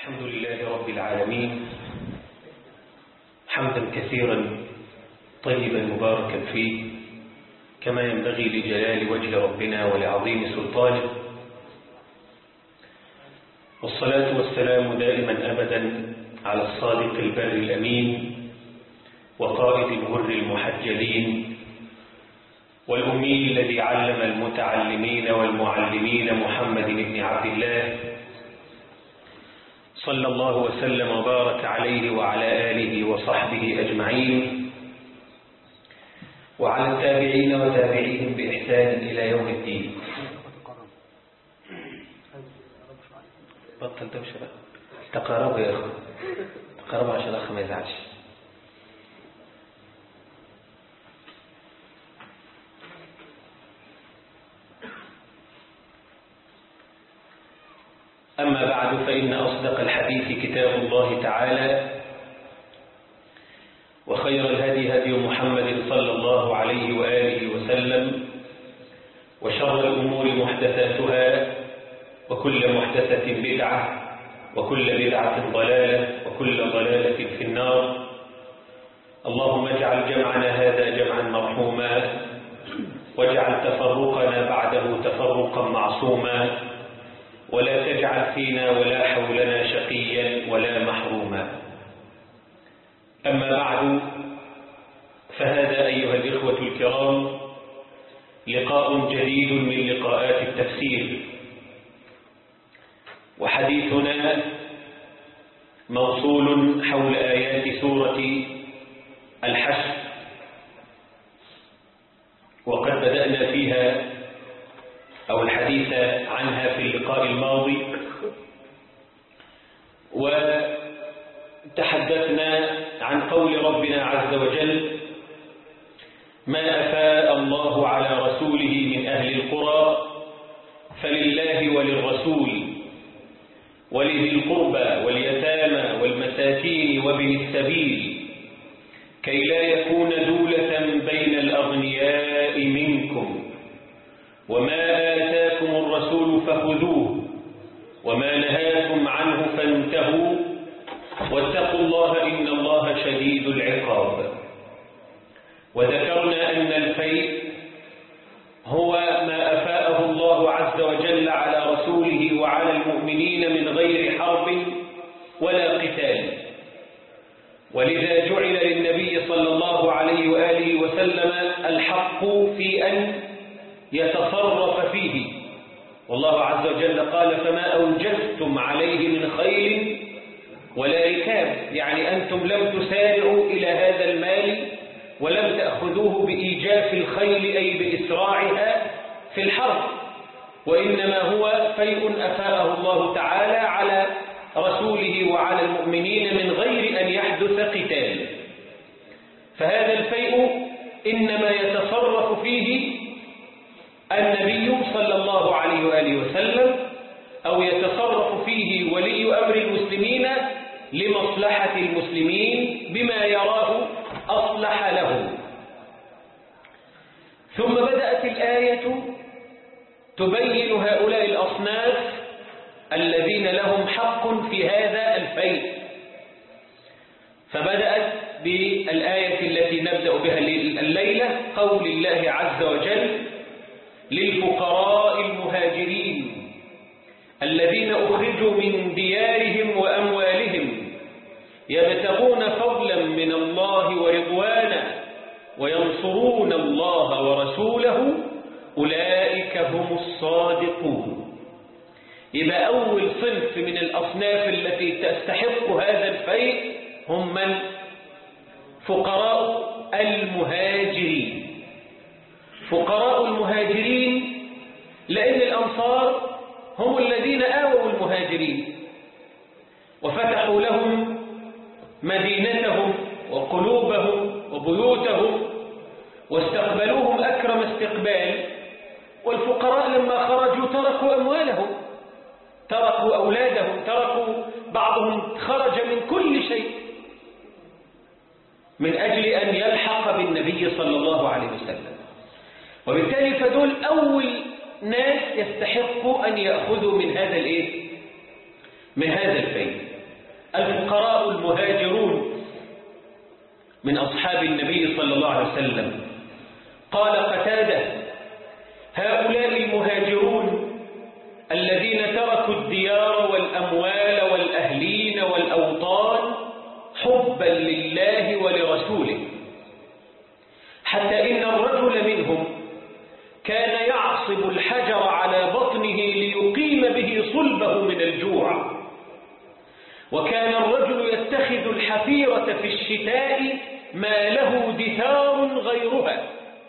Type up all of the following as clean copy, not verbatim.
الحمد لله رب العالمين حمدا كثيرا طيبا مباركا فيه كما ينبغي لجلال وجه ربنا ولعظيم سلطانه، والصلاة والسلام دائما أبدا على الصادق البر الأمين وقائد الغر المحجلين والأمي الذي علم المتعلمين والمعلمين محمد بن عبد الله صلى الله وسلم وبارك عليه وعلى آله وصحبه أجمعين وعلى التابعين وتابعيهم بإحسان إلى يوم الدين. بطل دوشة بقى، تقاربوا يا أخوة، تقاربوا عشان الأخ ما يزعلش. أما بعد، فإن أصدق الحديث كتاب الله تعالى، وخير الهدي هدي محمد صلى الله عليه وآله وسلم، وشر الأمور محدثاتها، وكل محدثة بدعة، وكل بدعة ضلالة، وكل ضلالة في النار. اللهم اجعل جمعنا هذا جمعا مرحوما، واجعل تفرقنا بعده تفرقا معصوما، ولا تجعل فينا ولا حولنا شقيا ولا محروما. أما بعد، فهذا أيها الإخوة الكرام لقاء جديد من لقاءات التفسير، وحديثنا موصول حول آيات سورة الحشر، وقد بدأنا فيها أو الحديث عنها في اللقاء الماضي، وتحدثنا عن قول ربنا عز وجل: ما أفاء الله على رسوله من أهل القرى فلله وللرسول ولذي القربى واليتامى والمساكين وابن السبيل كي لا يكون دولة بين الأغنياء منكم، وما آتاكم الرسول فخذوه وما نهاكم عنه فانتهوا واتقوا الله إن الله شديد العقاب. وذكرنا أن الفيء هو ما أفاءه الله عز وجل على رسوله وعلى المؤمنين من غير حرب ولا قتال، ولذا جعل للنبي صلى الله عليه وآله وسلم الحق في أن يتصرف فيه، والله عز وجل قال: فما أوجفتم عليه من خيل ولا ركاب، يعني أنتم لم تسارعوا إلى هذا المال ولم تأخذوه بإيجاف الخيل أي بإسراعها في الحرب، وإنما هو فيء أفاءه الله تعالى على رسوله وعلى المؤمنين من غير أن يحدث قتال. فهذا الفيء إنما يتصرف فيه النبي صلى الله عليه وآله وسلم، أو يتصرف فيه ولي أمر المسلمين لمصلحة المسلمين بما يراه أصلح له. ثم بدأت الآية تبين هؤلاء الأصناف الذين لهم حق في هذا الفيء، فبدأت بالآية التي نبدأ بها الليلة: قول الله عز وجل: للفقراء المهاجرين الذين أخرجوا من ديارهم وأموالهم يبتغون فضلا من الله ورضوانا وينصرون الله ورسوله أولئك هم الصادقون. يبقى أول صنف من الأصناف التي تستحق هذا الفيء هم من؟ فقراء المهاجرين. فقراء المهاجرين لأن الأنصار هم الذين آووا المهاجرين وفتحوا لهم مدينتهم وقلوبهم وبيوتهم واستقبلوهم أكرم استقبال. والفقراء لما خرجوا تركوا أموالهم، تركوا أولادهم، تركوا بعضهم خرج من كل شيء من أجل أن يلحق بالنبي صلى الله عليه وسلم. وبالتالي فدول أول ناس يستحقوا أن يأخذوا من هذا الفيء. الفقراء المهاجرون من أصحاب النبي صلى الله عليه وسلم. قال قتادة: هؤلاء المهاجرون الذين تركوا الديار والأموال والأهلين والأوطان حبا لله ولرسوله، حتى إن الرجل منهم كان يعصب الحجر على بطنه ليقيم به صلبه من الجوع، وكان الرجل يتخذ الحفيرة في الشتاء ما له دثار غيرها.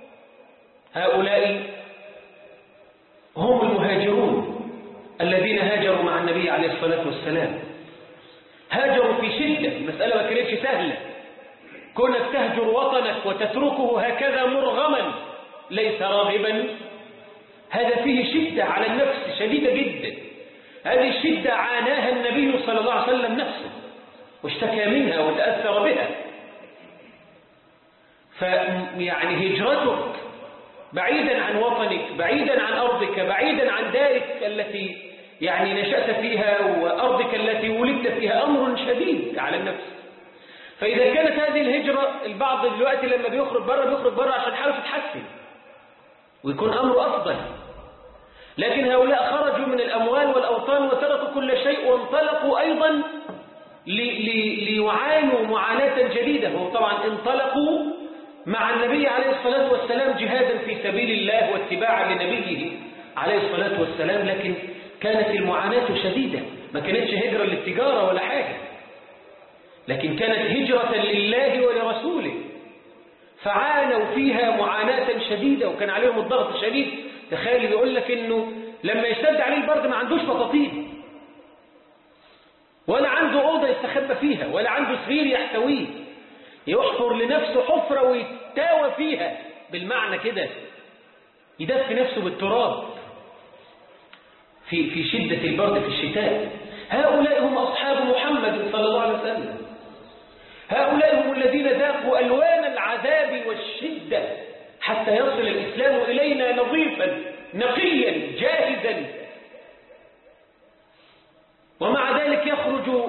هؤلاء هم المهاجرون الذين هاجروا مع النبي عليه الصلاة والسلام. هاجروا في شدة، المسألة ما كانتش سهلة. كونك تهجر وطنك وتتركه هكذا مرغما ليس راغبا، هذا فيه شدة على النفس شديدة جدا. هذه الشدة عاناها النبي صلى الله عليه وسلم نفسه واشتكى منها وتأثر بها. فيعني هجرتك بعيدا عن وطنك، بعيدا عن أرضك، بعيدا عن دارك التي يعني نشأت فيها وأرضك التي ولدت فيها أمر شديد على النفس. فإذا كانت هذه الهجرة، البعض دلوقتي لما بيخرج بره عشان حاله تتحسن ويكون أمره أفضل، لكن هؤلاء خرجوا من الأموال والأوطان وتركوا كل شيء وانطلقوا أيضا ليعانوا معاناة جديدة. وطبعا انطلقوا مع النبي عليه الصلاة والسلام جهادا في سبيل الله واتباعا لنبيه عليه الصلاة والسلام، لكن كانت المعاناة شديدة. ما كانتش هجرة للتجارة ولا حاجة، لكن كانت هجرة لله ولرسوله، فعانوا فيها معاناة شديدة وكان عليهم الضغط شديد. تخيل بيقول لك انه لما يشتد عليه البرد ما عندوش بطاطين، ولا عنده أوضة يستخبى فيها، ولا عنده سرير يحتويه، يحفر لنفسه حفرة ويتاوى فيها، بالمعنى كده يدفي نفسه بالتراب في شدة البرد في الشتاء. هؤلاء هم أصحاب محمد صلى الله عليه وسلم. هؤلاء هم الذين ذاقوا ألوان العذاب والشدة حتى يصل الإسلام إلينا نظيفا نقيا جاهزا. ومع ذلك يخرج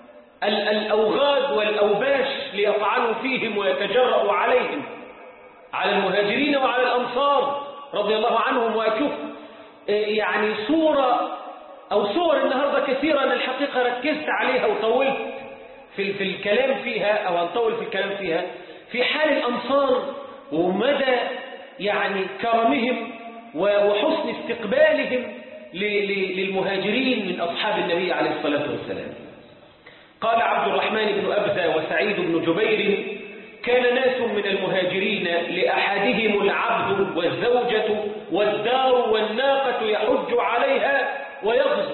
الأوغاد والأوباش ليطعنوا فيهم ويتجرأوا عليهم، على المهاجرين وعلى الأنصار رضي الله عنهم. وأشوف يعني صور النهاردة كثيرة، أنا الحقيقة ركزت عليها وطولت في الكلام فيها، أو هنطول في الكلام فيها، في حال الأنصار ومدى يعني كرمهم وحسن استقبالهم للمهاجرين من أصحاب النبي عليه الصلاة والسلام. قال عبد الرحمن بن أبزة وسعيد بن جبير: كان ناس من المهاجرين لأحدهم العبد والزوجة والدار والناقة يحج عليها ويغزو،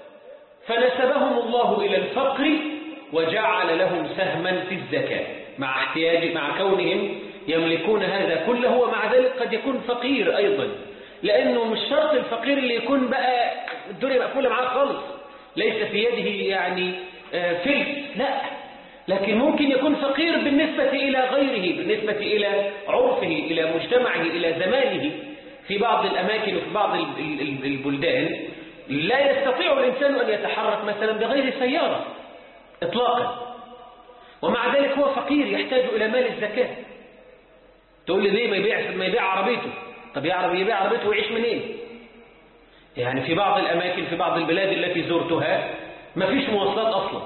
فنسبهم الله إلى الفقر وجعل لهم سهما في الزكاة، مع كونهم يملكون هذا كله، ومع ذلك قد يكون فقير أيضا، لأنه مش شرط الفقير اللي يكون بقى الدنيا مقفولة معاه خالص، ليس في يده يعني فلس، لا، لكن ممكن يكون فقير بالنسبة إلى غيره، بالنسبة إلى عرفه، إلى مجتمعه، إلى زمانه. في بعض الأماكن وفي بعض البلدان لا يستطيع الإنسان أن يتحرك مثلا بغير سيارة إطلاقا، ومع ذلك هو فقير يحتاج إلى مال الزكاة. تقول لي ليه ما يبيع عربيته؟ طب يبيع عربيته ويعيش منين؟ يعني في بعض الأماكن، في بعض البلاد التي زرتها ما فيش مواصلات أصلا،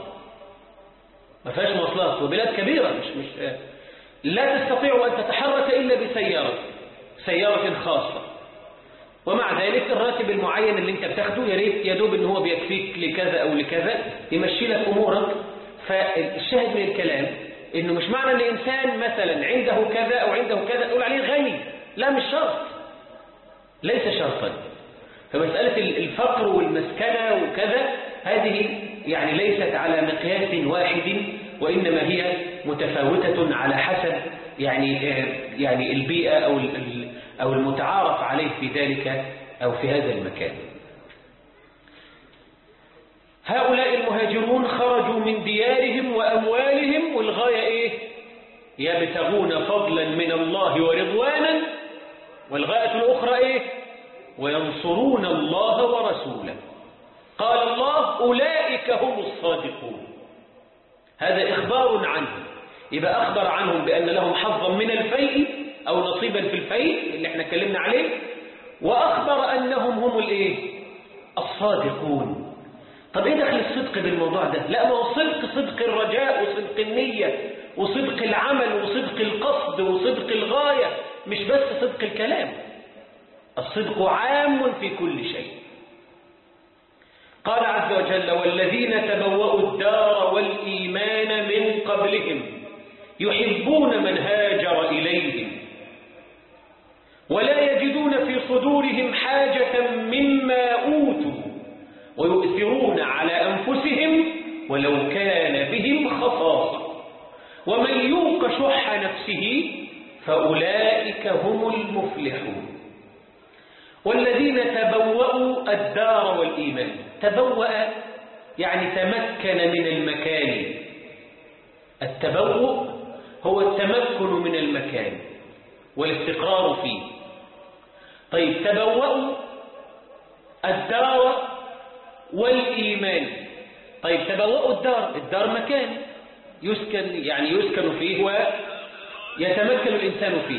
ما فيهاش مواصلات، وبلاد كبيرة مش لا تستطيع أن تتحرك إلا سيارة خاصة. ومع ذلك الراتب المعين اللي انت بتاخده يا ريت يدوب ان هو بيكفيك لكذا او لكذا، يمشي لك امورك. فالشاهد من الكلام انه مش معنى ان الانسان مثلا عنده كذا او عنده كذا تقول عليه غني، لا، مش شرط، ليس شرطا. فمسألة الفقر والمسكنة وكذا هذه يعني ليست على مقياس واحد، وإنما هي متفاوتة على حسب يعني البيئة أو المتعارف عليه في ذلك أو في هذا المكان. هؤلاء المهاجرون خرجوا من ديارهم وأموالهم، والغاية إيه؟ يبتغون فضلا من الله ورضوانا، والغاية الأخرى إيه؟ وينصرون الله ورسوله. قال الله: أولئك هم الصادقون. هذا إخبار عنهم، يبقى أخبر عنهم بأن لهم حظا من الفيء أو نصيبا في الفيء اللي احنا اتكلمنا عليه، وأخبر أنهم هم الصادقون. طب إيه دخل الصدق بالموضوع ده؟ لا، ما هو صدق الرجاء وصدق النية وصدق العمل وصدق القصد وصدق الغاية، مش بس صدق الكلام. الصدق عام في كل شيء. قال عز وجل: والذين تبوأوا الدار والإيمان من قبلهم يحبون من هاجر إليهم ولا يجدون في صدورهم حاجة مما أوتوا ويؤثرون على أنفسهم ولو كان بهم خصاصة ومن يوق شح نفسه فأولئك هم المفلحون. والذين تبوأوا الدار والإيمان، تبوأ يعني تمكن من المكان. التبوء هو التمكن من المكان والاستقرار فيه. طيب، تبوأوا الدار والإيمان. طيب، تبوأوا الدار مكان يسكن فيه ويتمكن الإنسان فيه،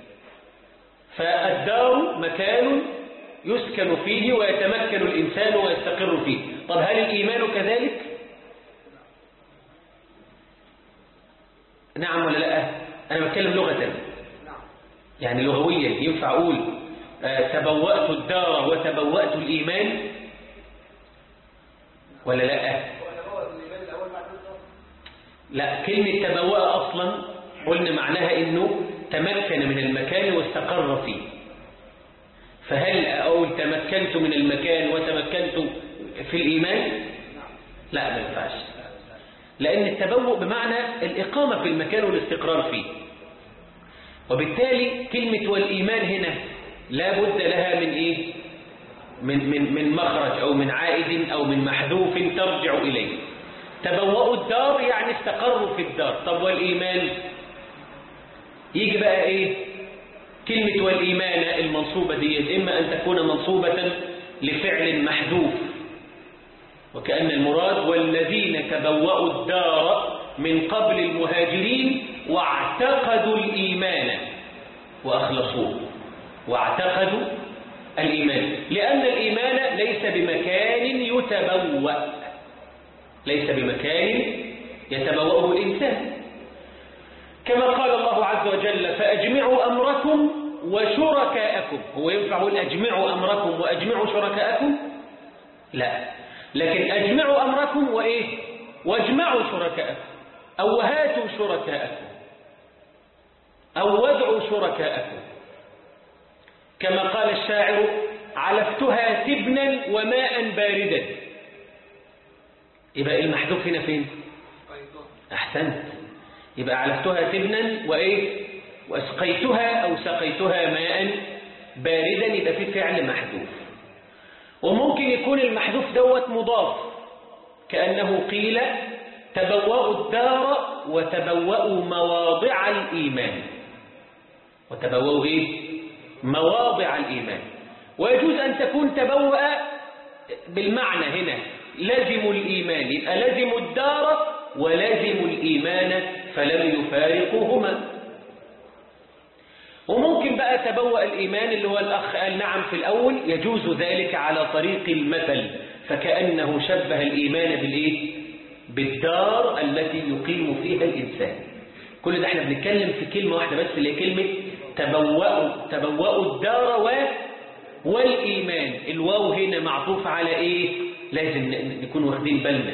فالدار مكان يسكن فيه ويتمكن الإنسان ويستقر فيه. طب هل الإيمان كذلك؟ نعم ولا لا؟ أنا بتكلم لغة، يعني لغويا ينفع أقول تبوأت الدار وتبوأت الإيمان ولا لا؟ لا، كلمة تبوأ أصلا قلنا معناها إنه تمكن من المكان واستقر فيه. فهل أقول تمكنت من المكان وتمكنت في الإيمان؟ لا، ما ينفعش، لأن التبوء بمعنى الإقامة في المكان والاستقرار فيه. وبالتالي كلمة والإيمان هنا لا بد لها من إيه؟ من مخرج أو من عائد أو من محذوف ترجع إليه. تبوأوا الدار يعني استقروا في الدار. طب والإيمان؟ يجي بقى إيه؟ كلمة والإيمان المنصوبة دي إما أن تكون منصوبة لفعل محذوف، وكأن المراد والذين تبوأوا الدار من قبل المهاجرين واعتقدوا الإيمان وأخلصوه. واعتقدوا الإيمان، لأن الإيمان ليس بمكان يتبوأ، ليس بمكان يتبوأه الإنسان. كما قال الله عز وجل: فأجمعوا أمركم وشركاءكم. هو ينفع أقول أجمعوا أمركم وأجمعوا شركاءكم؟ لا، لكن أجمعوا أمركم وإيه؟ واجمعوا شركاءكم، أو هاتوا شركاءكم، أو وادعوا شركاءكم. كما قال الشاعر: علفتها تبنا وماء باردا. يبقى المحذوف هنا فين؟ أحسنت. يبقى علفتها تبنا وإيه؟ وأسقيتها أو سقيتها ماء باردا، يبقى في فعل محذوف. وممكن يكون المحذوف دوت مضاف، كأنه قيل تبوأوا الدار وتبوأوا مواضع الإيمان. وتبوأوا إيه؟ مواضع الإيمان. ويجوز أن تكون تبوأ بالمعنى هنا لزموا الإيمان، يبقى لزموا الدار ولزموا الإيمان فلم يفارقوهما. وممكن بقى تبوأ الإيمان اللي هو الأخ قال نعم في الأول، يجوز ذلك على طريق المثل، فكأنه شبه الإيمان بالإيه؟ بالدار التي يقيم فيها الإنسان. كل ده احنا بنتكلم في كلمة واحدة بس، اللي هي كلمة تبوأوا الدار والإيمان. الواو هنا معطوف على إيه؟ لازم نكون واخدين بالنا.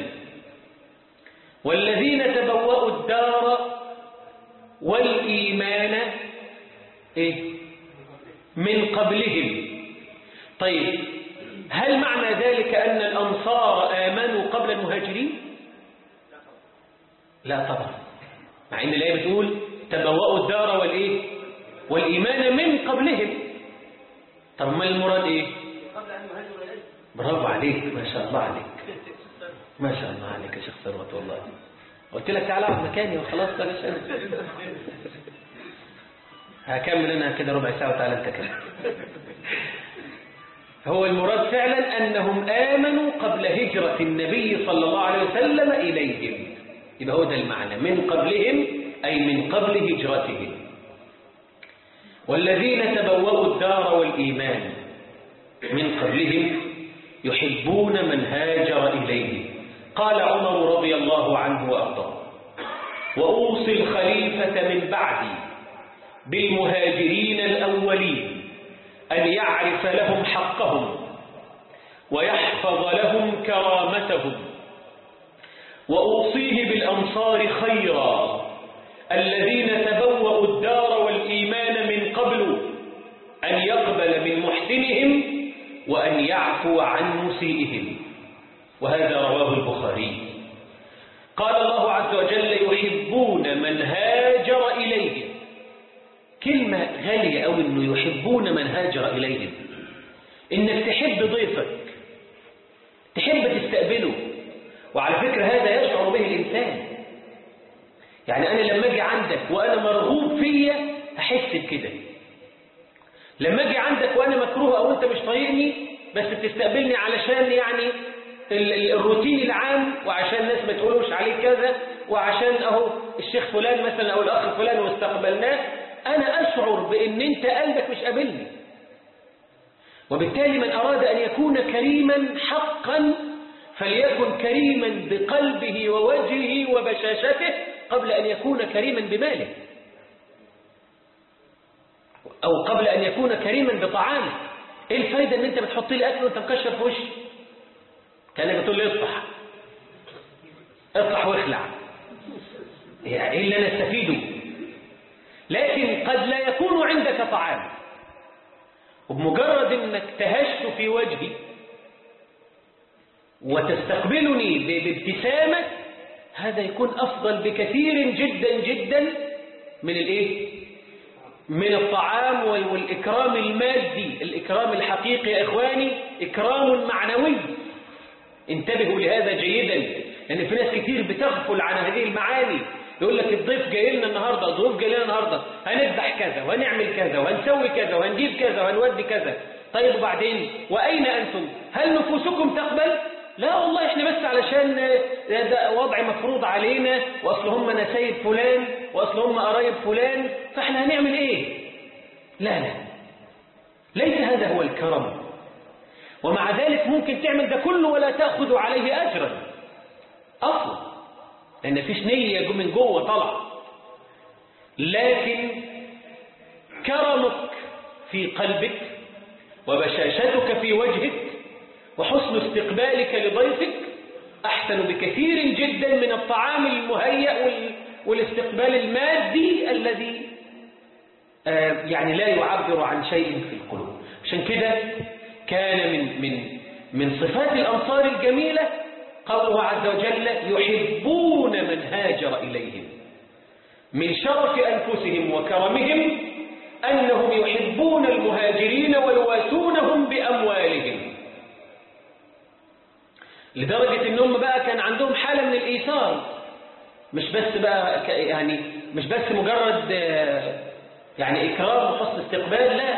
والذين تبوأوا الدار والإيمان إيه؟ من قبلهم. طيب، هل معنى ذلك أن الأنصار آمنوا قبل المهاجرين؟ لا طبعا، مع أن الآية بتقول تبوأوا الدار والإيه؟ والإيمان من قبلهم. طب ما المراد إيه؟ برافو عليك، ما شاء الله عليك، ما شاء الله عليك يا شيخ ثروت. والله قلت لك تعالى اقعد مكاني وخلاص. انا هكمل انا كده ربع ساعه وتعالى انت كده. هو المراد فعلا انهم امنوا قبل هجره النبي صلى الله عليه وسلم اليهم. يبقى هو ده المعنى، من قبلهم أي من قبل هجرتهم. والذين تبوأوا الدار والإيمان من قبلهم يحبون من هاجر إليه. قال عمر رضي الله عنه وأرضاه: وأوصي الخليفة من بعدي بالمهاجرين الأولين أن يعرف لهم حقهم ويحفظ لهم كرامتهم، وأوصيه بالأنصار خيرا الذين تبوأوا الدار والإيمان من قبل أن يقبل من محسنهم وأن يعفو عن مسيئهم. وهذا رواه البخاري. قال الله عز وجل: يحبون من هاجر إليهم. كلمة غالية أو إنه يحبون من هاجر إليهم، إنك تحب ضيفك، تحب تستقبله. وعلى فكرة هذا يشعر به الإنسان. يعني أنا لما أجي عندك وأنا مرغوب فيا هحس بكده. لما أجي عندك وأنا مكروه أو أنت مش طايقني بس بتستقبلني علشان يعني الروتين العام، وعشان الناس ما تقولوش عليه كذا، وعشان أهو الشيخ فلان مثلا أو الأخ فلان واستقبلناه، أنا أشعر بأن أنت قلبك مش قابلني. وبالتالي من أراد أن يكون كريما حقا فليكن كريما بقلبه ووجهه وبشاشته قبل أن يكون كريما بماله، أو قبل أن يكون كريما بطعامه. إيه الفايدة أن أنت بتحط لي أكل وأنت مكشر في وشي؟ كأنك بتقول لي اصلح واخلع. يعني إيه اللي أنا استفيده؟ لكن قد لا يكون عندك طعام، وبمجرد أنك تهشت في وجهي وتستقبلني بابتسامة، هذا يكون أفضل بكثير جدا جدا من الإيه؟ من الطعام والإكرام المادي. الإكرام الحقيقي يا إخواني إكرام معنوي. انتبهوا لهذا جيدا، لأن في ناس كتير بتغفل عن هذه المعاني. يقول لك الضيف جاي لنا النهارده، الضيوف جاي لنا النهارده، هنذبح كذا وهنعمل كذا وهنسوي كذا وهنجيب كذا وهنودي كذا. طيب وبعدين؟ وأين أنتم؟ هل نفوسكم تقبل؟ لا والله احنا بس علشان ده وضع مفروض علينا، واصل هم نسايب فلان، واصل هم قرايب فلان، فاحنا هنعمل ايه؟ لا لا، ليس هذا هو الكرم. ومع ذلك ممكن تعمل ده كله ولا تأخذ عليه أجرا أصلا، لأن فيش نية من جوه طلع. لكن كرمك في قلبك وبشاشتك في وجهك وحسن استقبالك لضيفك أحسن بكثير جدا من الطعام المهيأ والاستقبال المادي الذي يعني لا يعبر عن شيء في القلوب. عشان كده كان من صفات الأنصار الجميلة قوله عز وجل: يحبون من هاجر إليهم. من شرف أنفسهم وكرمهم أنهم يحبون المهاجرين ويواسونهم بأموالهم، لدرجة أنهم بقى كان عندهم حالة من الإيثار. مش بس بقى يعني مش بس مجرد يعني إكرام وحسن استقبال، لا،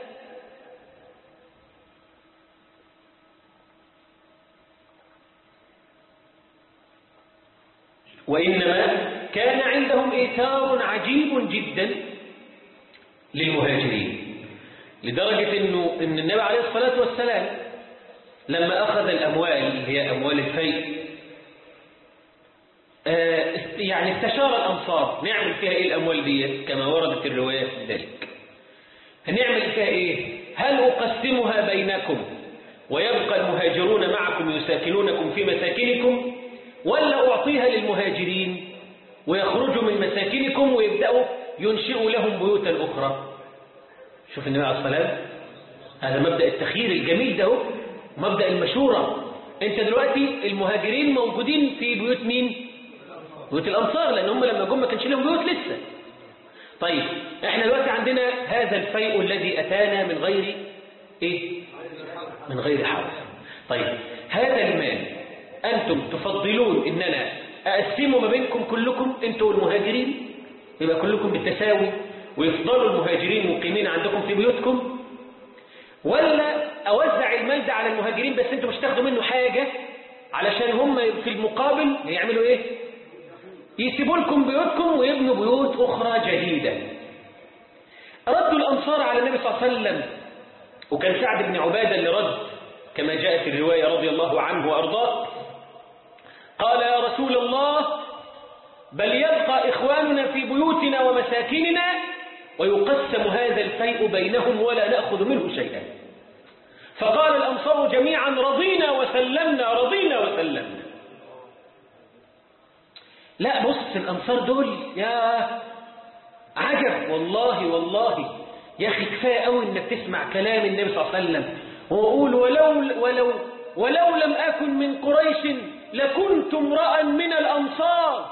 وإنما كان عندهم إيثار عجيب جدا للمهاجرين، لدرجة أن النبي عليه الصلاة والسلام لما أخذ الأموال اللي هي أموال الفيء يعني استشار الأنصار نعمل فيها إيه الأموال دي كما وردت الروايات ذلك. هنعمل فيها إيه؟ هل أقسمها بينكم ويبقى المهاجرون معكم يساكنونكم في مساكنكم، ولا أعطيها للمهاجرين ويخرجوا من مساكنكم ويبدأوا ينشئوا لهم بيوتا أخرى؟ شوف النبي عليه الصلاة والسلام، هذا مبدأ التخيير الجميل ده، مبدأ المشورة. انت دلوقتي المهاجرين موجودين في بيوت مين؟ بيوت الأنصار، لأن هم لما جم ما كانش لهم بيوت لسه. طيب احنا دلوقتي عندنا هذا الفيء الذي أتانا من غير ايه؟ من غير حرج. طيب هذا المال أنتم تفضلون إن أنا أقسمه ما بينكم كلكم أنتم والمهاجرين، يبقى كلكم بالتساوي ويفضلوا المهاجرين مقيمين عندكم في بيوتكم، ولا أوزع المال ده على المهاجرين بس أنتم مش تاخدوا منه حاجة علشان هم في المقابل يعملوا إيه؟ يسيبوا لكم بيوتكم ويبنوا بيوت أخرى جديدة. ردوا الأنصار على النبي صلى الله عليه وسلم، وكان سعد بن عبادة اللي رد كما جاء في الرواية رضي الله عنه وأرضاه. قال: يا رسول الله، بل يبقى إخواننا في بيوتنا ومساكننا ويقسم هذا الفيء بينهم ولا نأخذ منه شيئا. فقال الأنصار جميعا: رضينا وسلمنا، رضينا وسلمنا. لا بص، الأنصار دول يا عجب، والله والله يا أخي كفاية قوي إنك تسمع كلام النبي صلى الله عليه وسلم ويقول: ولو لم أكن من قريش لكنت امرأ من الأنصار.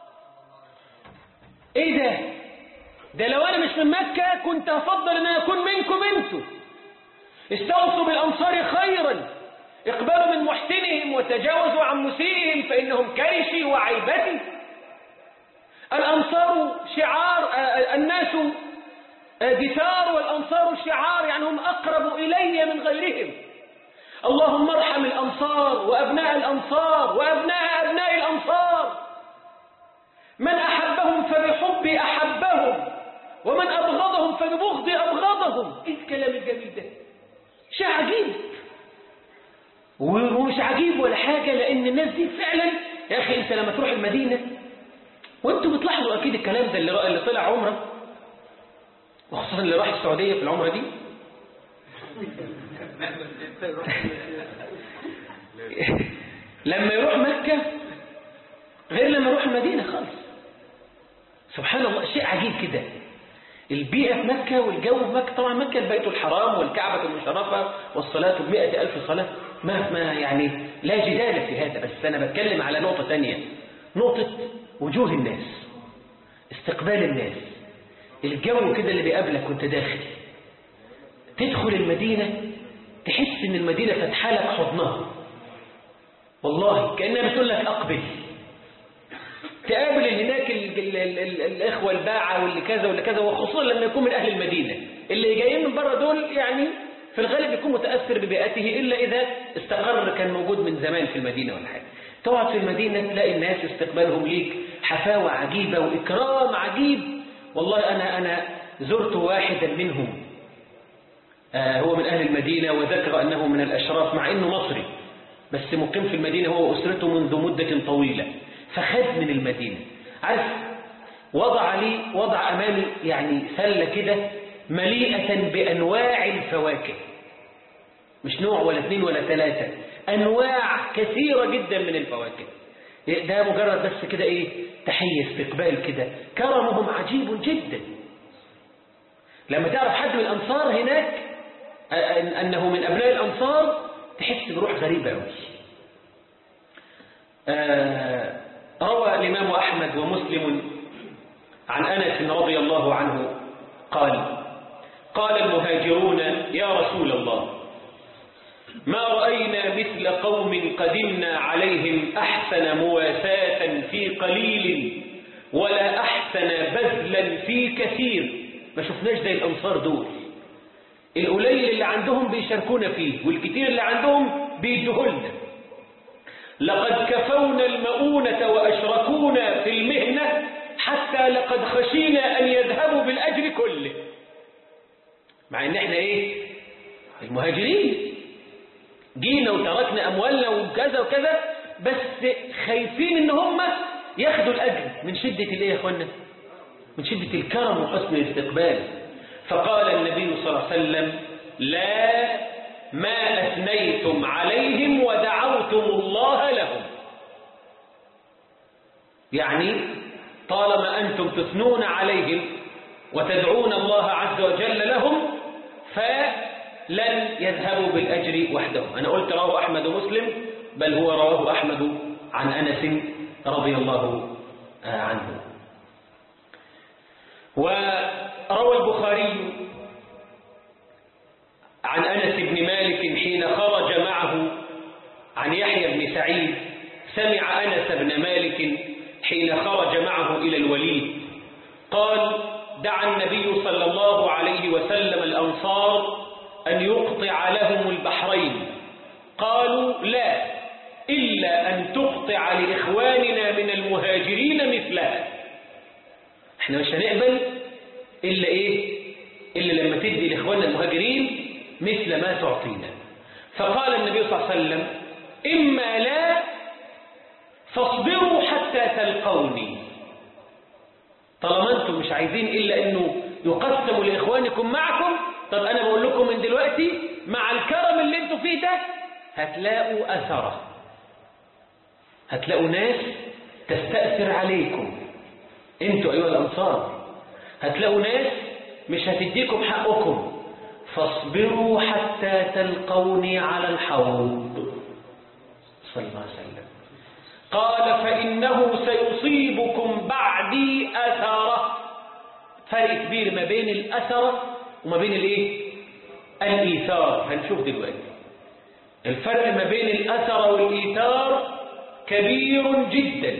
إيه ده لو أنا مش من مكة كنت أفضل أن أكون منكم أنتم. استوصوا بالأنصار خيرا، اقبلوا من محسنهم وتجاوزوا عن مسيئهم فإنهم كرشي وعيبتي. الأنصار شعار، الناس دثار والأنصار شعار، يعني هم أقرب إلي من غيرهم. اللهم ارحم الأنصار وأبناء الأنصار وأبناء أبناء الأنصار. من أحبهم فبحبي أحبهم، ومن أبغضهم فببغضي أبغضهم. إيه الكلام الجميل ده؟ شيء عجيب، ومش عجيب ولا حاجة، لأن الناس دي فعلا يا أخي أنت لما تروح المدينة، وأنتوا بتلاحظوا أكيد الكلام ده اللي طلع عمره، وخصوصا اللي راح السعودية في العمرة دي، لما يروح مكة غير لما يروح المدينة خالص. سبحان الله، شيء عجيب كده. البيئة في مكة والجو في مكة، طبعا مكة البيت الحرام والكعبة المشرفة والصلاة ب100,000 صلاة، ما يعني لا جدال في هذا. بس أنا بتكلم على نقطة تانية، نقطة وجوه الناس، استقبال الناس، الجو كده اللي بيقابلك وانت داخل. تدخل المدينة تحس ان المدينة فتح لك حضنها، والله كأنها بتقول لك أقبل. تقابل هناك الإخوة الباعة واللي كذا واللي كذا، وخصوصا لما يكون من أهل المدينة. اللي جايين من بره دول يعني في الغالب يكون متأثر ببيئته، إلا إذا استقر كان موجود من زمان في المدينة ولا حاجة. تقعد في المدينة تلاقي الناس استقبالهم ليك حفاوة عجيبة وإكرام عجيب. والله أنا زرت واحدا منهم، هو من أهل المدينة وذكر أنه من الأشراف مع أنه مصري، بس مقيم في المدينة هو وأسرته منذ مدة طويلة. فخد من المدينة، عارف، وضع أمامي يعني سلة كده مليئة بأنواع الفواكه، مش نوع ولا 2 ولا 3، أنواع كثيرة جدا من الفواكه. ده مجرد بس كده إيه، تحية، استقبال كده، كرمهم عجيب جدا. لما تعرف حد من الأنصار هناك أنه من أبناء الأنصار تحس بروح غريبة أوي. روى الإمام أحمد ومسلم عن أنس رضي الله عنه قال المهاجرون: يا رسول الله، ما رأينا مثل قوم قدمنا عليهم أحسن مواساة في قليل ولا أحسن بذلا في كثير. ما شفناش زي الأنصار دول، القليل اللي عندهم بيشاركونا فيه والكثير اللي عندهم بيدهولنا. لقد كفونا المؤونة وأشركونا في المهنة حتى لقد خشينا أن يذهبوا بالأجر كله. مع ان احنا ايه، المهاجرين جينا وتركنا أموالنا وكذا وكذا، بس خايفين ان هم ياخدوا الأجر من شدة الايه يا اخوانا، من شدة الكرم وحسن الاستقبال. فقال النبي صلى الله عليه وسلم: لا، ما أثنيتم عليهم ودعوتم الله لهم. يعني طالما أنتم تثنون عليهم وتدعون الله عز وجل لهم فلن يذهبوا بالأجر وحدهم. أنا قلت رواه أحمد ومسلم، بل هو رواه أحمد عن أنس رضي الله عنه. وروى البخاري عن أنس بن مالك حين خرج معه عن يحيى بن سعيد، سمع أنس بن مالك حين خرج معه إلى الوليد قال: دعا النبي صلى الله عليه وسلم الأنصار أن يقطع لهم البحرين. قالوا: لا، إلا أن تقطع لإخواننا من المهاجرين مثله. احنا مش هنقبل إلا إيه؟ إلا لما تدي لإخواننا المهاجرين مثل ما تعطينا. فقال النبي صلى الله عليه وسلم: إما لا فاصبروا حتى تلقوني. طالما أنتم مش عايزين إلا أنه يقسموا لإخوانكم معكم، طب أنا بقول لكم من دلوقتي مع الكرم اللي أنتم فيه ده هتلاقوا أثره، هتلاقوا ناس تستأثر عليكم أنتوا أيها الأنصار، هتلاقوا ناس مش هتديكم حقكم. فاصبروا حتى تلقوني على الحوض صلى الله عليه وسلم. قال: فإنه سيصيبكم بعدي أثرة. فرق كبير ما بين الأثرة وما بين الإيه؟ الإيثار. هنشوف دلوقتي الفرق ما بين الأثرة والإيثار كبير جدا.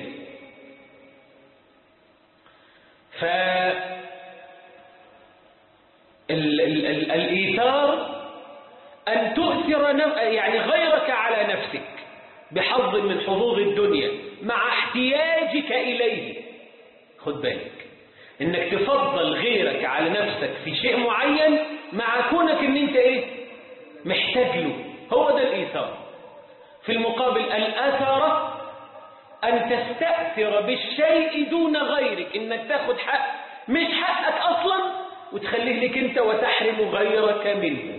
الإيثار أن تؤثر يعني غيرك على نفسك بحظ من حظوظ الدنيا مع احتياجك إليه. خد بالك إنك تفضل غيرك على نفسك في شيء معين مع كونك إن أنت إيه؟ محتاج له. هو ده الإيثار. في المقابل الأثرة أن تستأثر بالشيء دون غيرك، إنك تاخد حق مش حقك أصلا وتخليه لك أنت وتحرم غيرك منه.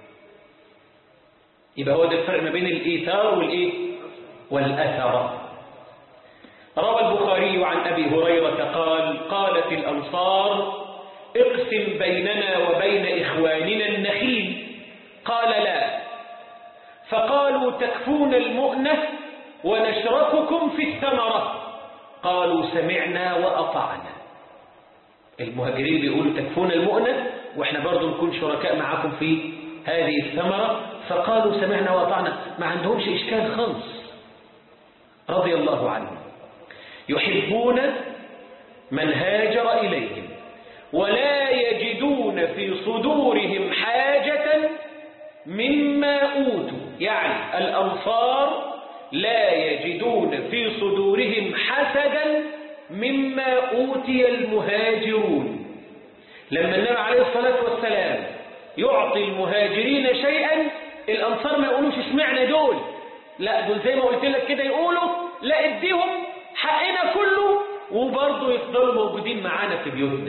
يبقى هو ده الفرق ما بين الإيثار والإيه؟ والأثرة. روى البخاري عن أبي هريرة قال: قالت الأنصار: اقسم بيننا وبين إخواننا النخيل. قال: لا. فقالوا: تكفون المؤنة ونشرككم في الثمرة. قالوا: سمعنا وأطعنا. المهاجرين بيقولوا تكفون المؤنة وإحنا برضو نكون شركاء معكم في هذه الثمرة. فقالوا: سمعنا وأطعنا. ما عندهمش إشكال خالص رضي الله عنهم. يحبون من هاجر إليهم ولا يجدون في صدورهم حاجة مما أوتوا. يعني الأنصار لا يجدون في صدورهم حسدا مما أوتي المهاجرون. لما النبي عليه الصلاة والسلام يعطي المهاجرين شيئا، الأنصار ما يقولوش اسمعنا دول، لا دول زي ما قلت لك كده يقولوا لا اديهم حقنا كله وبرضه يفضلوا موجودين معانا في بيوتنا.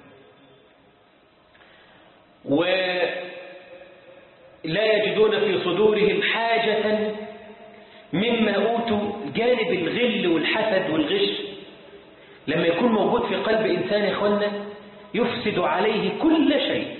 ولا يجدون في صدورهم حاجة مما أوتوا. جانب الغل والحسد والغش لما يكون موجود في قلب إنسان يا إخوانا يفسد عليه كل شيء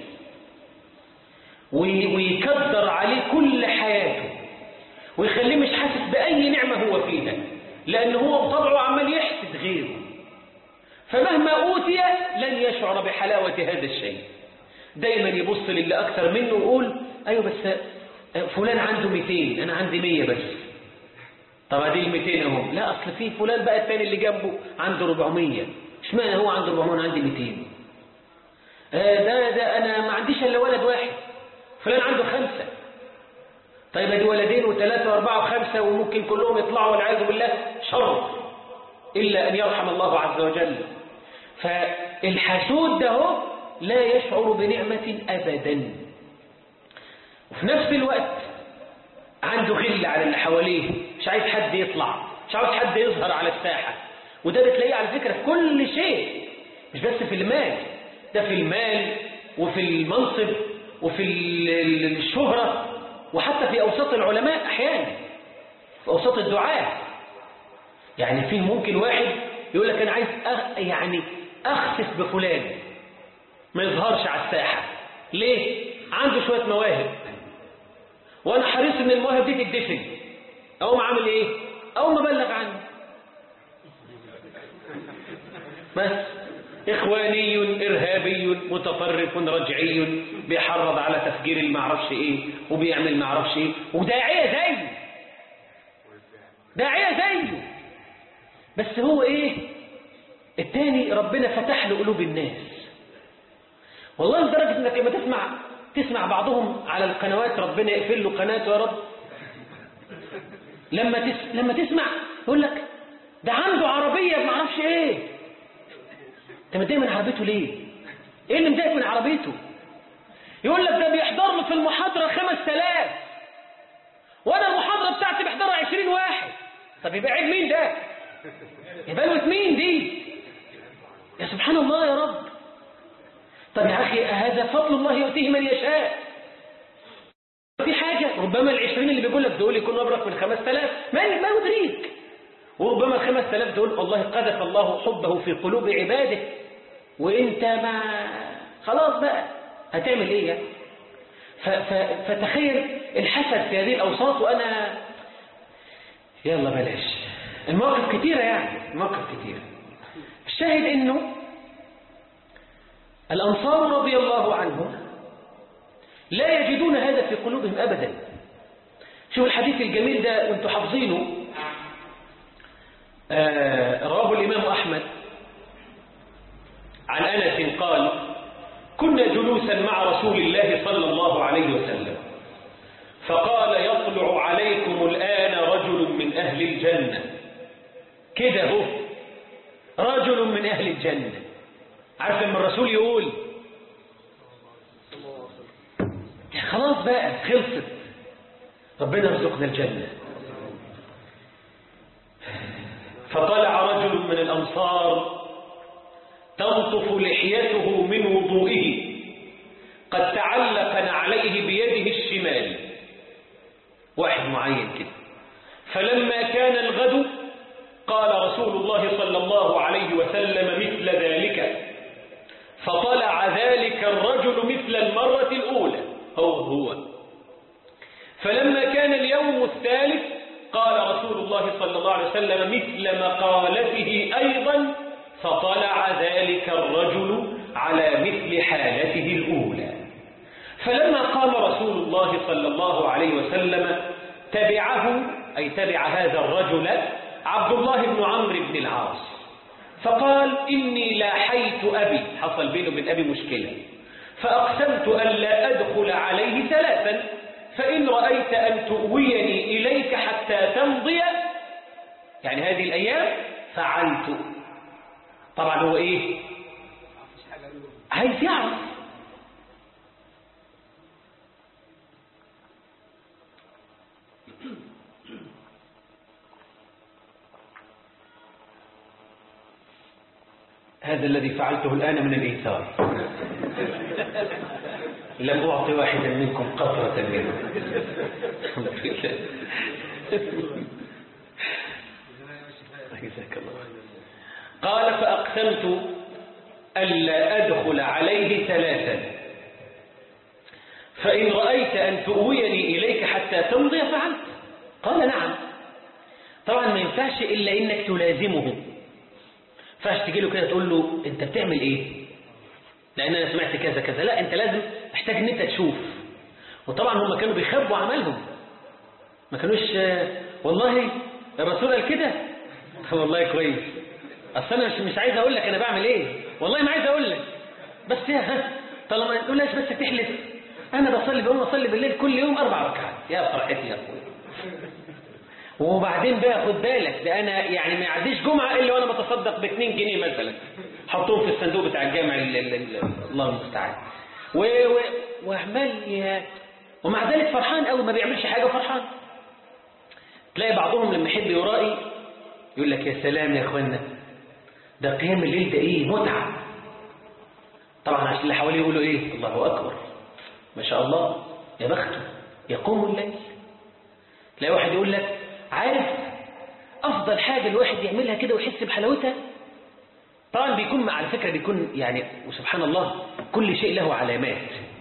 ويكدر عليه كل حياته ويخليه مش حاسس بأي نعمة هو فيها، لأنه هو بطبعه عمال يحسد غيره، فمهما أوتي لن يشعر بحلاوة هذا الشيء. دايما يبص للي أكثر منه ويقول: أيوة بس فلان عنده 200 أنا عندي 100 بس. طب هذه ال 200 اهو، لا أصل في فلان بقى الثاني اللي جنبه عنده 400. اشمعنى هو عنده 400 وأنا عندي 200؟ ده أنا ما عنديش إلا ولد واحد، فلان عنده 5. طيب ادي 2 و3 و4 و5 وممكن كلهم يطلعوا والعياذ بالله شر إلا أن يرحم الله عز وجل. فالحسود ده هو لا يشعر بنعمة أبدا، وفي نفس الوقت عنده غل على اللي حواليه، مش عايز حد يطلع، مش عايز حد يظهر على الساحة. وده بتلاقيه على فكرة في كل شيء، مش بس في المال، ده في المال وفي المنصب وفي الشهرة وحتى في أوساط العلماء أحيانا، في أوساط الدعاة. يعني فيه ممكن واحد يقول لك أنا عايز يعني أخسف بفلان ما يظهرش على الساحة. ليه؟ عنده شوية مواهب وأنا حريص إن المواهب دي تدفن. أقوم عامل إيه؟ أقوم أبلغ عنه بس إخواني إرهابي متطرف رجعي بيحرض على تفجير المعرفش إيه وبيعمل معرفش إيه، وداعية زيه، داعية زيه، بس هو إيه؟ التاني ربنا فتح له قلوب الناس والله، لدرجة إنك لما تسمع بعضهم على القنوات، ربنا يقفل له قناته يا رب، لما تسمع يقول لك ده عنده عربية معرفش إيه. انت متضايق من عربيته ليه؟ ايه اللي مضايق من عربيته؟ يقول لك ده بيحضر له في المحاضرة 5000 وانا المحاضرة بتاعتي بيحضرها 20 واحد. طب يبقى عيب مين ده؟ يبقى له مين دي؟ يا سبحان الله يا رب. طب يا اخي هذا فضل الله يؤتيه من يشاء. في حاجة ربما ال20 اللي بيقول لك دول يكونوا ابرك من 5000 ما يدريك، وربما ال5000 دول والله قذف الله حبه في قلوب عباده وانت ما خلاص بقى هتعمل ايه يعني؟ فتخيل الحسد في هذه الاوساط. وانا يلا بلاش المواقف كتيرة يعني المواقف كتيرة. الشاهد انه الانصار رضي الله عنهم لا يجدون هذا في قلوبهم ابدا. شوف الحديث الجميل ده وانتم حافظينه، رواه الامام احمد عن انس قال: كنا جلوسا مع رسول الله صلى الله عليه وسلم فقال: يطلع عليكم الآن رجل من أهل الجنة. كده هو رجل من أهل الجنة. عارف لما الرسول يقول خلاص بقى خلصت، ربنا يرزقنا الجنة. فطلع رجل من الأنصار تنطف لحيته من وضوئه قد تعلق نعليه بيده الشمال، واحد معين كده. فلما كان الغد قال رسول الله صلى الله عليه وسلم مثل ذلك، فطلع ذلك الرجل مثل المرة الأولى هو. فلما كان اليوم الثالث قال رسول الله صلى الله عليه وسلم مثل مقالته أيضا، فطلع ذلك الرجل على مثل حالته الأولى. فلما قام رسول الله صلى الله عليه وسلم تبعه، أي تبع هذا الرجل عبد الله بن عمرو بن العاص، فقال: إني لاحيت أبي، حصل بينه وبين أبي مشكلة، فأقسمت أن لا أدخل عليه 3، فإن رأيت أن تؤويني إليك حتى تمضي، يعني هذه الأيام، فعلت. طبعا هو إيه؟ عايز يعرف. هذا الذي فعلته الآن من الإيثار، لم أعطي واحدا منكم قطرة منه. قال: فأقسمت ألا أدخل عليه 3، فإن رأيت أن تؤويني إليك حتى تمضي فعلت. قال: نعم. طبعا ما ينفعش إلا إنك تلازمه، فاش تجي له كده تقول له أنت بتعمل إيه؟ لأن أنا سمعت كذا كذا. لا، أنت لازم محتاج أن أنت تشوف. وطبعا هم كانوا بيخبوا عملهم، ما كانوش والله الرسول قال كده. والله كويس، أصل أنا مش عايز أقول لك أنا بعمل إيه، والله ما عايز أقول لك، بس طالما ما تقولهاش بس تحلف. أنا بصلي، بقوم أصلي بالليل كل يوم 4 ركعات. يا فرحتي يا أخوي. وبعدين بقى خد بالك، ده أنا يعني ما يعديش جمعة إلا وأنا بتصدق ب2 جنيه مثلا، حطهم في الصندوق بتاع الجامع الله المستعان. وعمال ومع ذلك فرحان قوي، ما بيعملش حاجة فرحان. تلاقي بعضهم لما يحب يرائي يقول لك يا سلام يا اخوانا، ده قيام الليل ده ايه متعة. طبعا عشان اللي حواليه يقولوا ايه؟ الله اكبر، ما شاء الله، يا بخته يقوم الليل. تلاقي واحد يقول لك عارف افضل حاجة الواحد يعملها كده ويحس بحلاوتها. طبعا بيكون على فكرة بيكون يعني وسبحان الله كل شيء له علامات.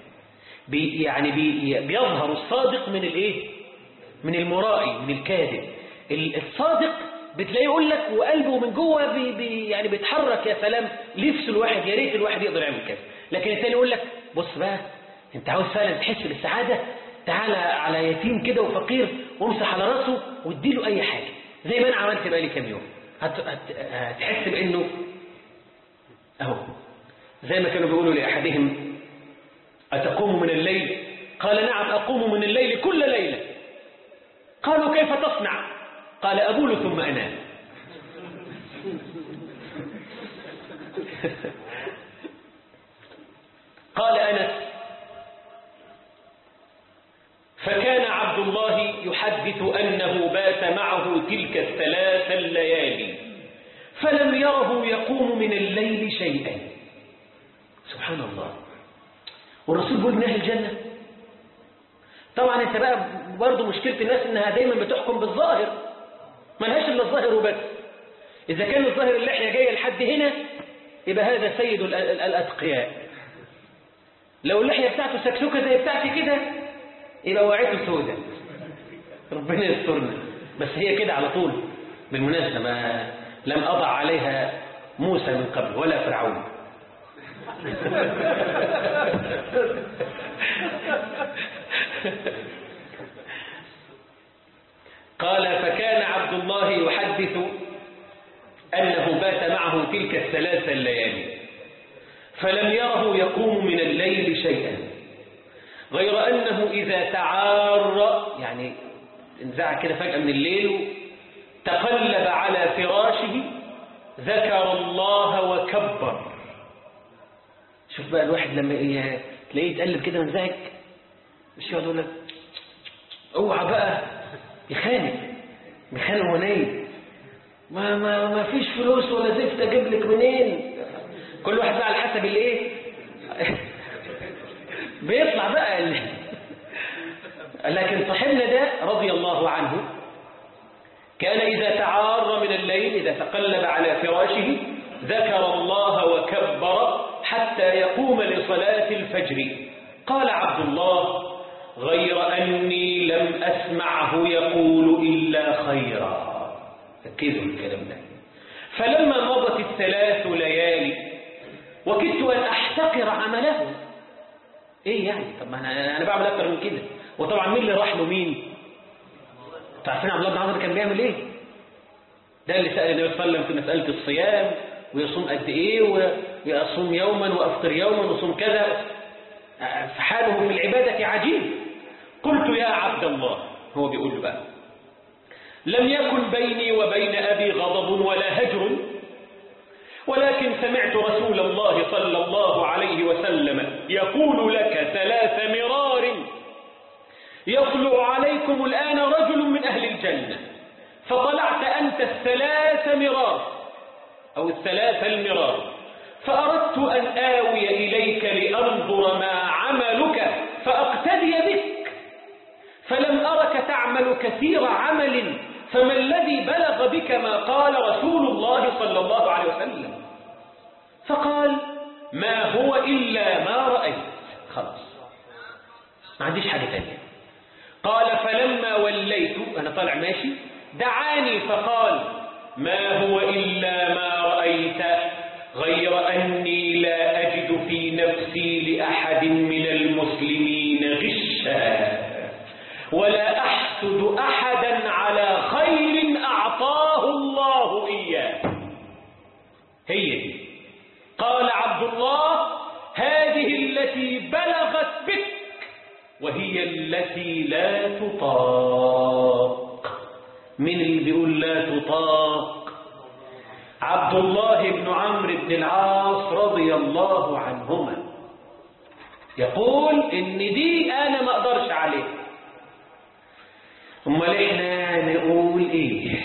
بيظهر الصادق من الايه؟ من المرائي، من الكاذب. الصادق بتلاقيه يقول لك وقلبه من جوه يعني بيتحرك، يا سلام نفسه الواحد يا ريت الواحد يقدر يعمل كذا. لكن الثاني يقول لك بص بقى، انت عاوز فعلا تحس بالسعاده، تعالى على يتيم كده وفقير وامسح على راسه واديله اي حاجه، زي ما انا عملت بقالي كام يوم. هتحس بانه اهو زي ما كانوا بيقولوا لاحدهم: اتقوم من الليل؟ قال: نعم اقوم من الليل كل ليله. قالوا: كيف تصنع؟ قال: أبول ثم أنام. قال أنس: فكان عبد الله يحدث أنه بات معه تلك الثلاث الليالي فلم يره يقوم من الليل شيئا. سبحان الله. والرسول بيقول من أهل الجنة. طبعا انت بقى برضه مشكلة الناس انها دايما بتحكم بالظاهر، ما لهاش الا الظاهر وبس. اذا كان الظاهر اللحية جاية لحد هنا يبقى هذا سيد الاتقياء، لو اللحية بتاعته سكسوكة زي بتاعتي كده يبقى وعيته سودة، ربنا يسترنا. بس هي كده على طول بالمناسبة، ما لم أضع عليها موسى من قبل ولا فرعون. قال: فكان عبد الله يحدث أنه بات معه تلك الثلاث الليالي فلم يره يقوم من الليل شيئا، غير أنه إذا تعار، يعني انزعج كده فجأة من الليل، تقلب على فراشه ذكر الله وكبر. شوف بقى الواحد لما تلاقيه يتقلب كده منزعج، مش يقعد يقول لك اوعى بقى يخانق هو نايم، ما فيش فلوس ولا زفت اجيب لك منين. كل واحد بقى على حسب الايه بيطلع بقى لكن صاحبنا ده رضي الله عنه كان إذا تعار من الليل، إذا تقلب على فراشه، ذكر الله وكبر حتى يقوم لصلاة الفجر. قال عبد الله: غير أني لم أسمعه يقول إلا خيرا. ركزوا الكلام ده. فلما مضت الثلاث ليالي وكدت أن أحتقر عمله. إيه يعني؟ طب ما أنا بعمل أكتر من كده. وطبعا مين اللي راح له؟ مين؟ تعرفين عبد الله بن عمرو كان بيعمل إيه؟ ده اللي سأل النبي صلى الله عليه وسلم في مسألة الصيام، ويصوم قد إيه، ويصوم يوما وأفطر يوما ويصوم كذا. فحاله في العبادة عجيب. قلت: يا عبد الله، هو بيقول له بقى: لم يكن بيني وبين أبي غضب ولا هجر، ولكن سمعت رسول الله صلى الله عليه وسلم يقول لك 3 مرار: يطلع عليكم الآن رجل من أهل الجنة، فطلعت أنت 3 مرار أو 3 المرار، فأردت أن آوي إليك لأنظر ما عملك فأقتدي بك، فلم أرك تعمل كثير عمل، فما الذي بلغ بك ما قال رسول الله صلى الله عليه وسلم؟ فقال: ما هو إلا ما رأيت. خلاص، ما عنديش حاجة تانية. قال: فلما وليت، أنا طالع ماشي، دعاني فقال: ما هو إلا ما رأيت، غير أني لا أجد في نفسي لأحد من المسلمين غشا، ولا أحسد أحدا على خير أعطاه الله إياه. هي دي. قال عبد الله: هذه التي بلغت بك، وهي التي لا تطاق. من اللي بيقول لا تطاق؟ عبد الله بن عمرو بن العاص رضي الله عنهما، يقول إن دي أنا ما أقدرش عليه. أمال إحنا نقول إيه؟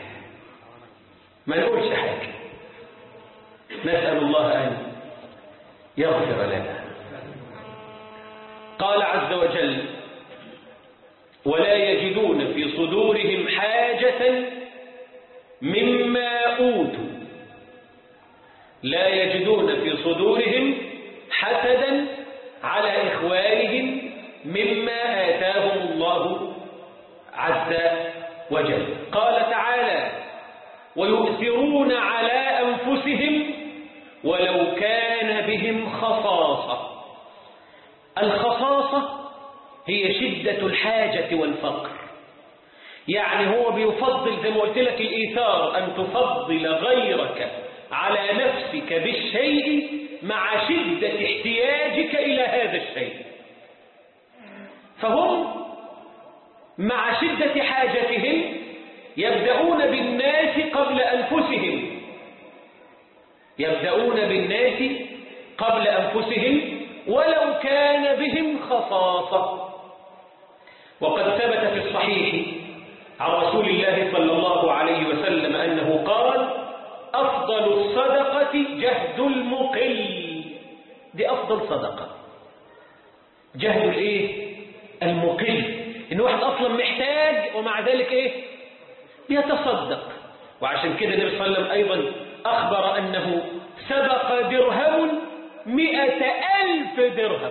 ما نقولش حاجة. نسأل الله أن يغفر لنا. قال عز وجل: ولا يجدون في صدورهم حاجة مما أوتوا. لا يجدون في صدورهم حسدا على إخوانهم مما آتاهم الله عز وجل. قال تعالى: ويؤثرون على أنفسهم ولو كان بهم خصاصة. الخصاصة هي شدة الحاجة والفقر، يعني هو بيفضل زي ما قلت لك الإيثار، أن تفضل غيرك على نفسك بالشيء مع شدة احتياجك إلى هذا الشيء. فهم مع شدة حاجتهم يبدأون بالناس قبل أنفسهم، يبدأون بالناس قبل أنفسهم ولو كان بهم خصاصة. وقد ثبت في الصحيح عن رسول الله صلى الله عليه وسلم أنه قال: أفضل الصدقة جهد المقل. دي أفضل صدقة، جهد الإيه؟ المقل. إن واحد أصلا محتاج ومع ذلك إيه؟ بيتصدق. وعشان كده النبي صلى الله عليه وسلم أيضا أخبر أنه سبق درهم 100,000 درهم.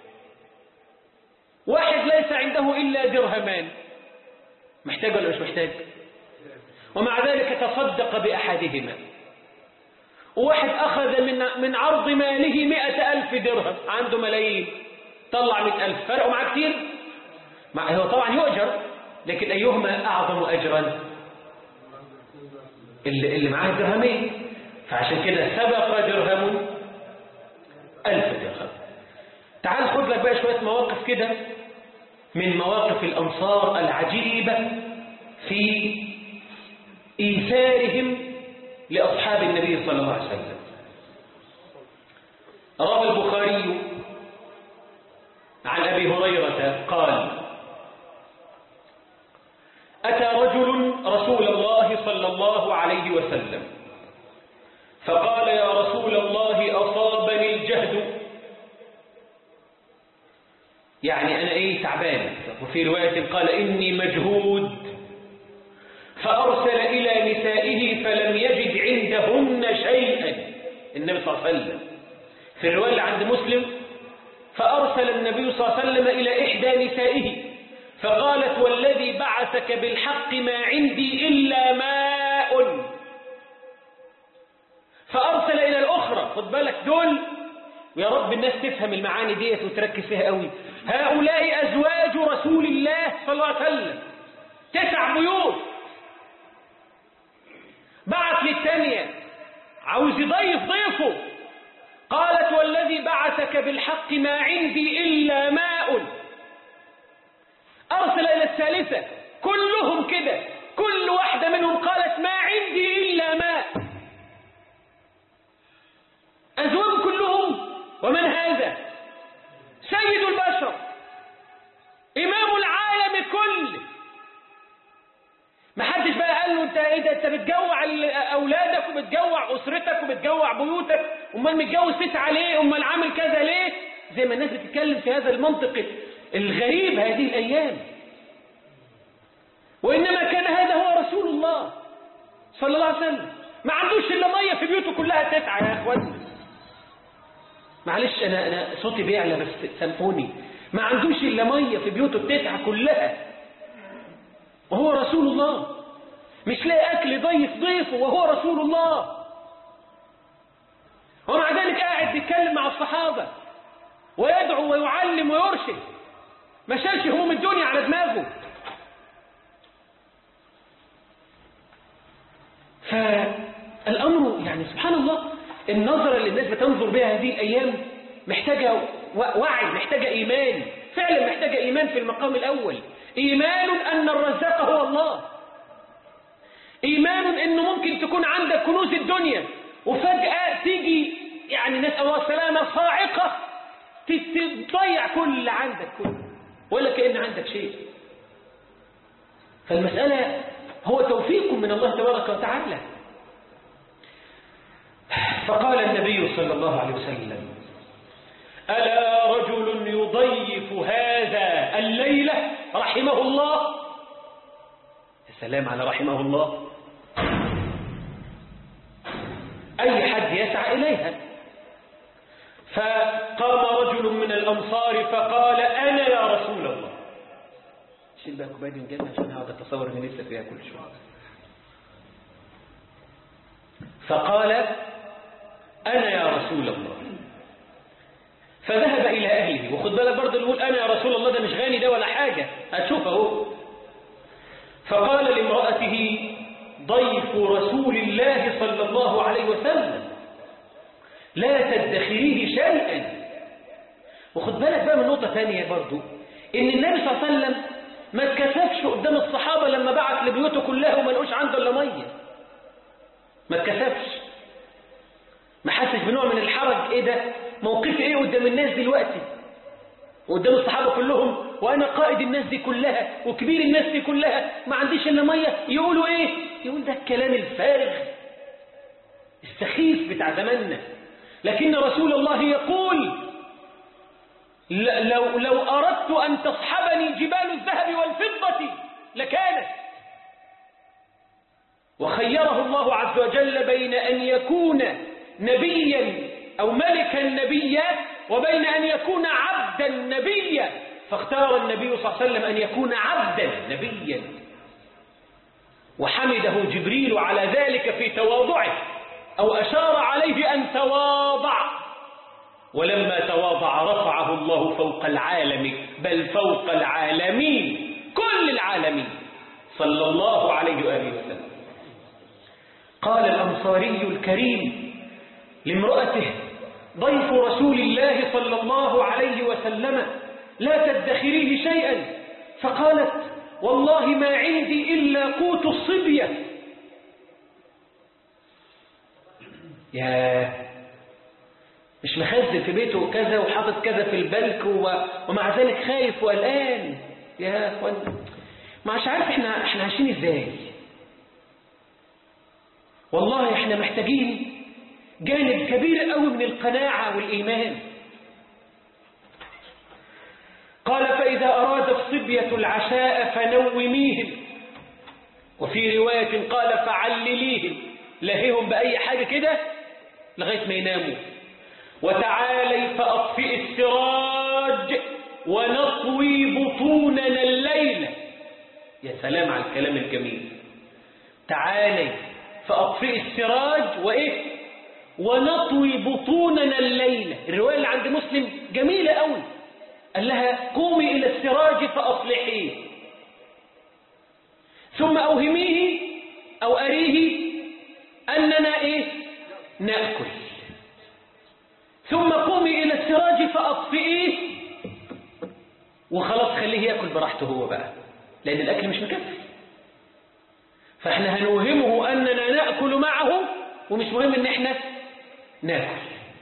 واحد ليس عنده إلا درهمان، محتاج ولا مش محتاج؟ ومع ذلك تصدق بأحدهما. وواحد أخذ من عرض ماله 100,000 درهم، عنده ملايين، طلع 100,000، فرقوا معاه كتير؟ هو طبعا يؤجر، لكن أيهما أعظم أجرا؟ اللي معاه درهمين. فعشان كده سبق درهم 1000 درهم. تعال خد لك بقى شوية مواقف كده من مواقف الأنصار العجيبة في إيثارهم لأصحاب النبي صلى الله عليه وسلم. روى البخاري عن أبي هريرة قال: أتى رجل رسول الله صلى الله عليه وسلم فقال: يا رسول الله أصابني الجهد، يعني أنا إيه؟ تعبان. وفي رواية قال: إني مجهود. فأرسل إلى نسائه فلم يجد عندهن شيئا. النبي صلى الله عليه وسلم في الرواية اللي عند مسلم: فأرسل النبي صلى الله عليه وسلم إلى إحدى نسائه فقالت: والذي بعثك بالحق ما عندي إلا ماء. فأرسل إلى الأخرى. خد بالك دول، ويا رب الناس تفهم المعاني ديت وتركز فيها قوي. هؤلاء أزواج رسول الله صلى الله عليه وسلم، 9 بيوت. بعث للثانية عاوز يضيف ضيفه، قالت: والذي بعثك بالحق ما عندي إلا ماء. أرسل إلى الثالثة، كلهم كده، كل واحدة منهم قالت: ما عندي إلا ماء. أزواج كلهم. ومن هذا؟ سيد البشر، إمام العالم كله. ما حدش بقى قال له: انت ايه ده؟ انت بتجوع اولادك وبتجوع اسرتك وبتجوع بيوتك، امال متجوز 9 ليه؟ امال عامل كذا ليه؟ زي ما الناس بتتكلم في هذا المنطق الغريب هذه الايام. وانما كان هذا هو رسول الله صلى الله عليه وسلم. ما عندوش الا ميه في بيوته كلها 9 يا اخوان. معلش انا صوتي بيعلى بس سامحوني. ما عندوش الا ميه في بيوته 9 كلها، وهو رسول الله. مش لاقي اكل ضيفه وهو رسول الله. ومع ذلك قاعد بيتكلم مع الصحابه ويدعو ويعلم ويرشد، ما شالش هموم الدنيا على دماغه. فالامر يعني سبحان الله، النظرة اللي الناس بتنظر بها هذه الأيام محتاجة وعي، محتاجة إيمان، فعلا محتاجة إيمان في المقام الأول. إيمان أن الرزاق هو الله. إيمان أنه ممكن تكون عندك كنوز الدنيا وفجأة تيجي يعني نسأل الله السلامة صاعقة تضيع كل اللي عندك كله ولا كأن عندك شيء. فالمسألة هو توفيق من الله تبارك وتعالى. فقال النبي صلى الله عليه وسلم: ألا رجل يضيف هذا الليلة رحمه الله. السلام على رحمه الله، أي حد يسعى إليها. فقام رجل من الأنصار فقال: أنا يا رسول الله. شيل بقى كوباية من جنة عشان هذا أتصور إن لسه فيها كل شوية. فقال: أنا يا رسول الله. فذهب إلى أهله. وخد بالك برضه اللي يقول أنا يا رسول الله ده مش غني ده ولا حاجة، هتشوفه. فقال لامرأته: ضيف رسول الله صلى الله عليه وسلم، لا تدخريه شيئا. وخد بالك بقى من نقطة ثانية برضه، إن النبي صلى الله عليه وسلم ما اتكسفش قدام الصحابة لما بعت لبيوته كلها وما لقوش عنده إلا مية. ما اتكسفش. بنوع من الحرج. ايه ده؟ موقفي ايه قدام الناس دلوقتي وقدام الصحابة كلهم، وانا قائد الناس دي كلها وكبير الناس دي كلها، ما عنديش الا مية؟ يقولوا ايه؟ يقول ده الكلام الفارغ السخيف بتاع زماننا. لكن رسول الله يقول لو أردت أن تصحبني جبال الذهب والفضة لكانت. وخيره الله عز وجل بين أن يكون نبيا أو ملكا نبيا وبين أن يكون عبدا نبيا، فاختار النبي صلى الله عليه وسلم أن يكون عبدا نبيا. وحمده جبريل على ذلك في تواضعه، أو أشار عليه أن تواضع، ولما تواضع رفعه الله فوق العالم، بل فوق العالمين، كل العالمين، صلى الله عليه وآله وسلم. قال الأنصاري الكريم لامرأته ضيف رسول الله صلى الله عليه وسلم لا تدخريه شيئا، فقالت والله ما عندي إلا قوت الصبية. يا مش مخزن في بيته كذا وحاطط كذا في البنك ومع ذلك خايف وقلقان. يا اخوان مش عارف احنا عايشين ازاي. والله احنا محتاجين جانب كبير قوي من القناعة والإيمان. قال فإذا أراد الصبية العشاء فنوميهم، وفي رواية قال فعلليهم، لهيهم بأي حاجة كده لغاية ما يناموا. وتعالي فأطفئ السراج ونطوي بطوننا الليلة. يا سلام على الكلام الجميل. تعالي فأطفئ السراج وإيه؟ ونطوي بطوننا الليلة. الرواية اللي عند مسلم جميلة قوي، قال لها قومي إلى السراج فأصلحيه، ثم أوهميه أو أريه أننا إيه؟ نأكل، ثم قومي إلى السراج فأطفئيه، وخلاص خليه يأكل براحته هو بقى، لأن الأكل مش مكفي. فإحنا هنوهمه أننا نأكل معه، ومش مهم إن إحنا نأكل.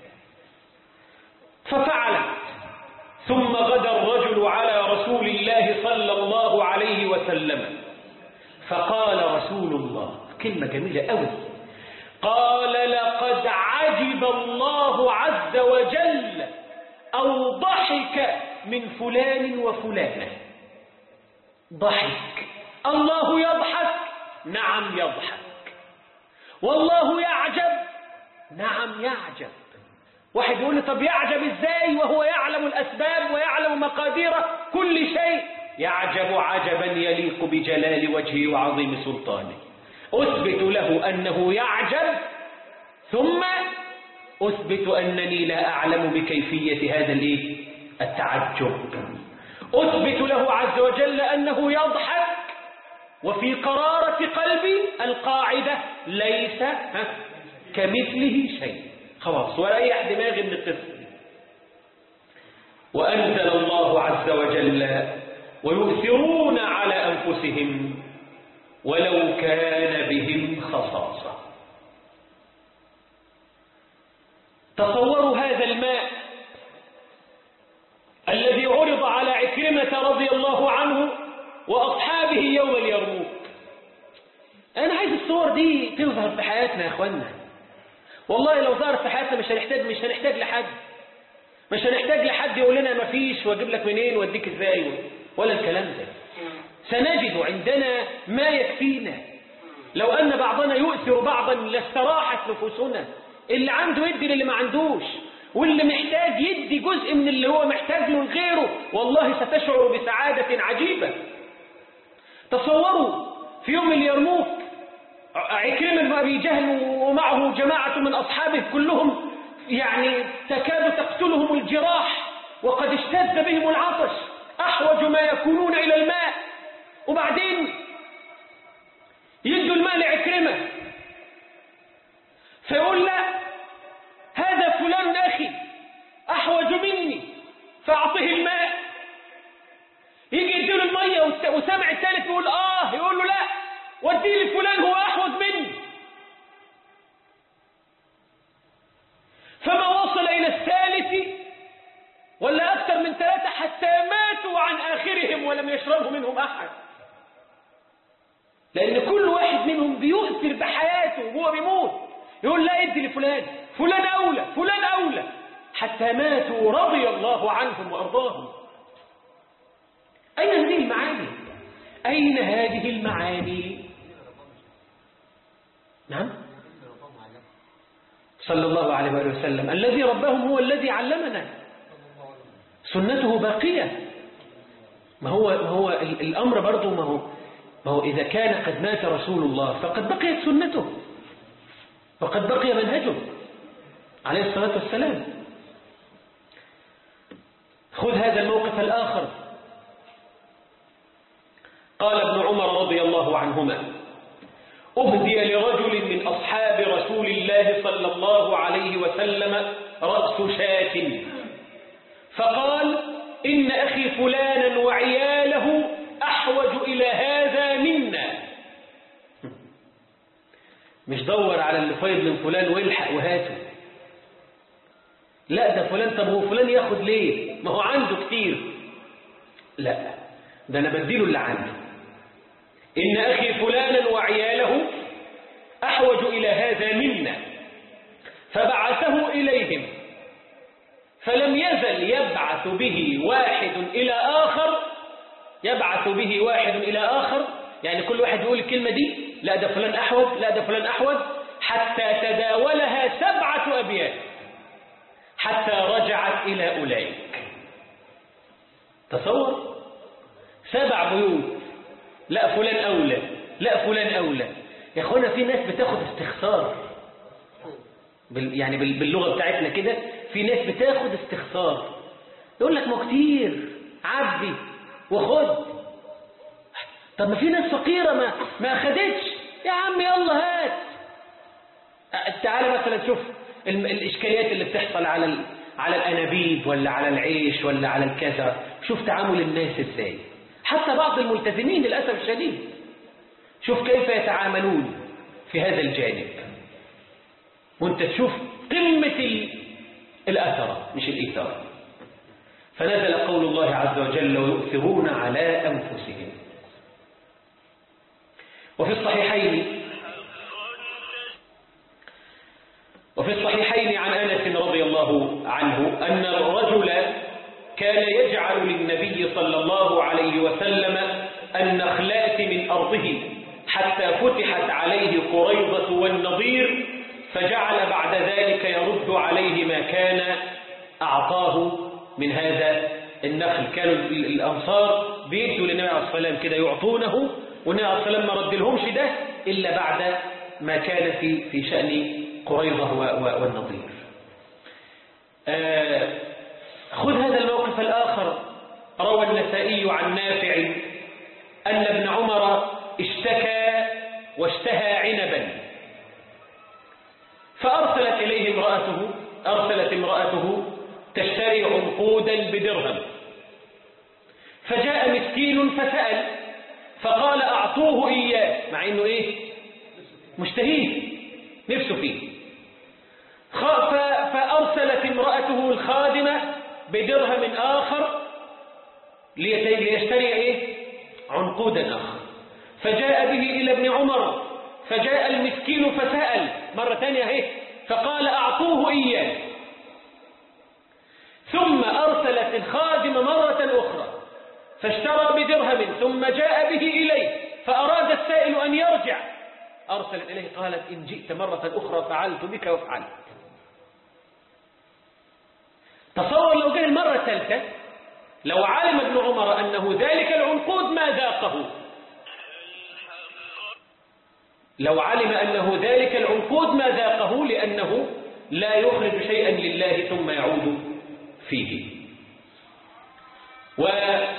ففعلت. ثم غدا الرجل على رسول الله صلى الله عليه وسلم فقال رسول الله كلمة جميلة قوي، قال لقد عجب الله عز وجل أو ضحك من فلان وفلانة. ضحك، الله يضحك، نعم يضحك، والله يعجب، نعم يعجب. واحد يقول لي طب يعجب ازاي وهو يعلم الأسباب ويعلم مقادير كل شيء؟ يعجب عجبا يليق بجلال وجهه وعظيم سلطانه. أثبت له أنه يعجب، ثم أثبت أنني لا أعلم بكيفية هذا التعجب. أثبت له عز وجل أنه يضحك، وفي قرارة قلبي القاعدة ليس كمثله شيء. خلاص، ولا أي دماغ من القصة. وأنزل الله عز وجل ويؤثرون على أنفسهم ولو كان بهم خصاصة. تصوروا هذا الماء الذي عرض على عكرمة رضي الله عنه وأصحابه يوم اليرموك. أنا عايز الصور دي تظهر في حياتنا يا أخوانا. والله لو ظهرت في حياتنا مش هنحتاج لحد، مش هنحتاج لحد يقول لنا ما فيش واجيب لك منين واديك ازاي ولا الكلام ده. سنجد عندنا ما يكفينا. لو أن بعضنا يؤثر بعضا لاستراحت نفوسنا. اللي عنده يدي للي ما عندوش، واللي محتاج يدي جزء من اللي هو محتاج له لغيره، والله ستشعر بسعادة عجيبة. تصوروا في يوم اليرموك عكرمة بن أبي جهل ومعه جماعة من أصحابه كلهم يعني تكاد تقتلهم الجراح، وقد اشتد بهم العطش، أحوج ما يكونون إلى الماء، وبعدين يدوا الماء لعكرمة فيقول لا هذا فلان أخي أحوج مني فأعطه الماء. يجي يديله المية وسامع الثالث يقول يقول له لا ودي لي فلان هو أحوج مني. عليهم ولم يشربه منهم أحد، لأن كل واحد منهم بيؤثر بحياته وهو بيموت، يقول لا ادي لفلان، فلان أولى، فلان أولى، حتى ماتوا رضي الله عنهم وأرضاهم. أين هذه المعاني؟ أين هذه المعاني؟ نعم، صلى الله عليه وآله وسلم الذي ربهم هو الذي علمنا، سنته باقية. ما هو الأمر برضو، ما هو إذا كان قد مات رسول الله فقد بقيت سنته، وقد بقي منهجه عليه الصلاة والسلام. خذ هذا الموقف الآخر. قال ابن عمر رضي الله عنهما: أهدي لرجل من أصحاب رسول الله صلى الله عليه وسلم رأس شاة، فقال: إن أخي فلانا وعياله أحوج إلى هذا منا. مش دور على اللي فايض من فلان والحق وهاته، لا ده فلان، طب هو فلان ياخد ليه؟ ما هو عنده كتير، لا ده أنا بديله اللي عنده. إن أخي فلانا وعياله أحوج إلى هذا منا، فبعثه إليهم، فلم يزل يبعث به واحد إلى آخر، يبعث به واحد إلى آخر، يعني كل واحد يقول الكلمة دي، لا ده فلان أحوج، لا ده فلان أحوج، حتى تداولها 7 أبيات، حتى رجعت إلى أولئك. تصور 7 بيوت، لا فلان أولى، لا فلان أولى. يا أخوانا في ناس بتاخد استخسار، يعني باللغة بتاعتنا كده، في ناس بتاخد استخسار، يقول لك ما كتير عدي وخد. طب ما في ناس فقيرة ما أخدتش، يا عم يلا هات. تعالى مثلا شوف الإشكاليات اللي بتحصل على الأنابيب ولا على العيش ولا على الكذا، شوف تعامل الناس ازاي، حتى بعض الملتزمين للأسف الشديد، شوف كيف يتعاملون في هذا الجانب، وانت تشوف قمة الأثرة مش الإثارة. فنزل قول الله عز وجل: ويؤثرون على أنفسهم. وفي الصحيحين عن أنس رضي الله عنه أن الرجل كان يجعل للنبي صلى الله عليه وسلم النخلات من أرضه حتى فتحت عليه قريظة والنضير، فجعل بعد ذلك يرد عليه ما كان أعطاه من هذا النخل. كانوا الأنصار بيدوا للنبي عليه الصلاة والسلام كده يعطونه، والنبي عليه الصلاة والسلام ما رد لهمش ده إلا بعد ما كان في شأن قريظة والنضير. خذ هذا الموقف الآخر. روى النسائي عن نافع أن ابن عمر اشتكى واشتهى عنبا، فأرسلت إليه امرأته تشتري عنقودا بدرهم، فجاء مسكين فسأل، فقال أعطوه إياه، مع إنه مشتهيه نفسه فيه. فأرسلت امرأته الخادمة بدرهم آخر ليشتري عنقودا آخر، فجاء به إلى ابن عمر، فجاء المسكين فسأل مرة ثانية فقال أعطوه إياه، ثم أرسلت الخادمة مرة أخرى فاشترى بدرهم، ثم جاء به إليه، فأراد السائل أن يرجع، أرسلت إليه قالت: إن جئت مرة أخرى فعلت بك وفعلت. تصور لو جاء المرة الثالثة، لو علم ابن عمر أنه ذلك العنقود ما ذاقه، لو علم أنه ذلك العنقود ما ذاقه، لأنه لا يخرج شيئا لله ثم يعود فيه. وذكر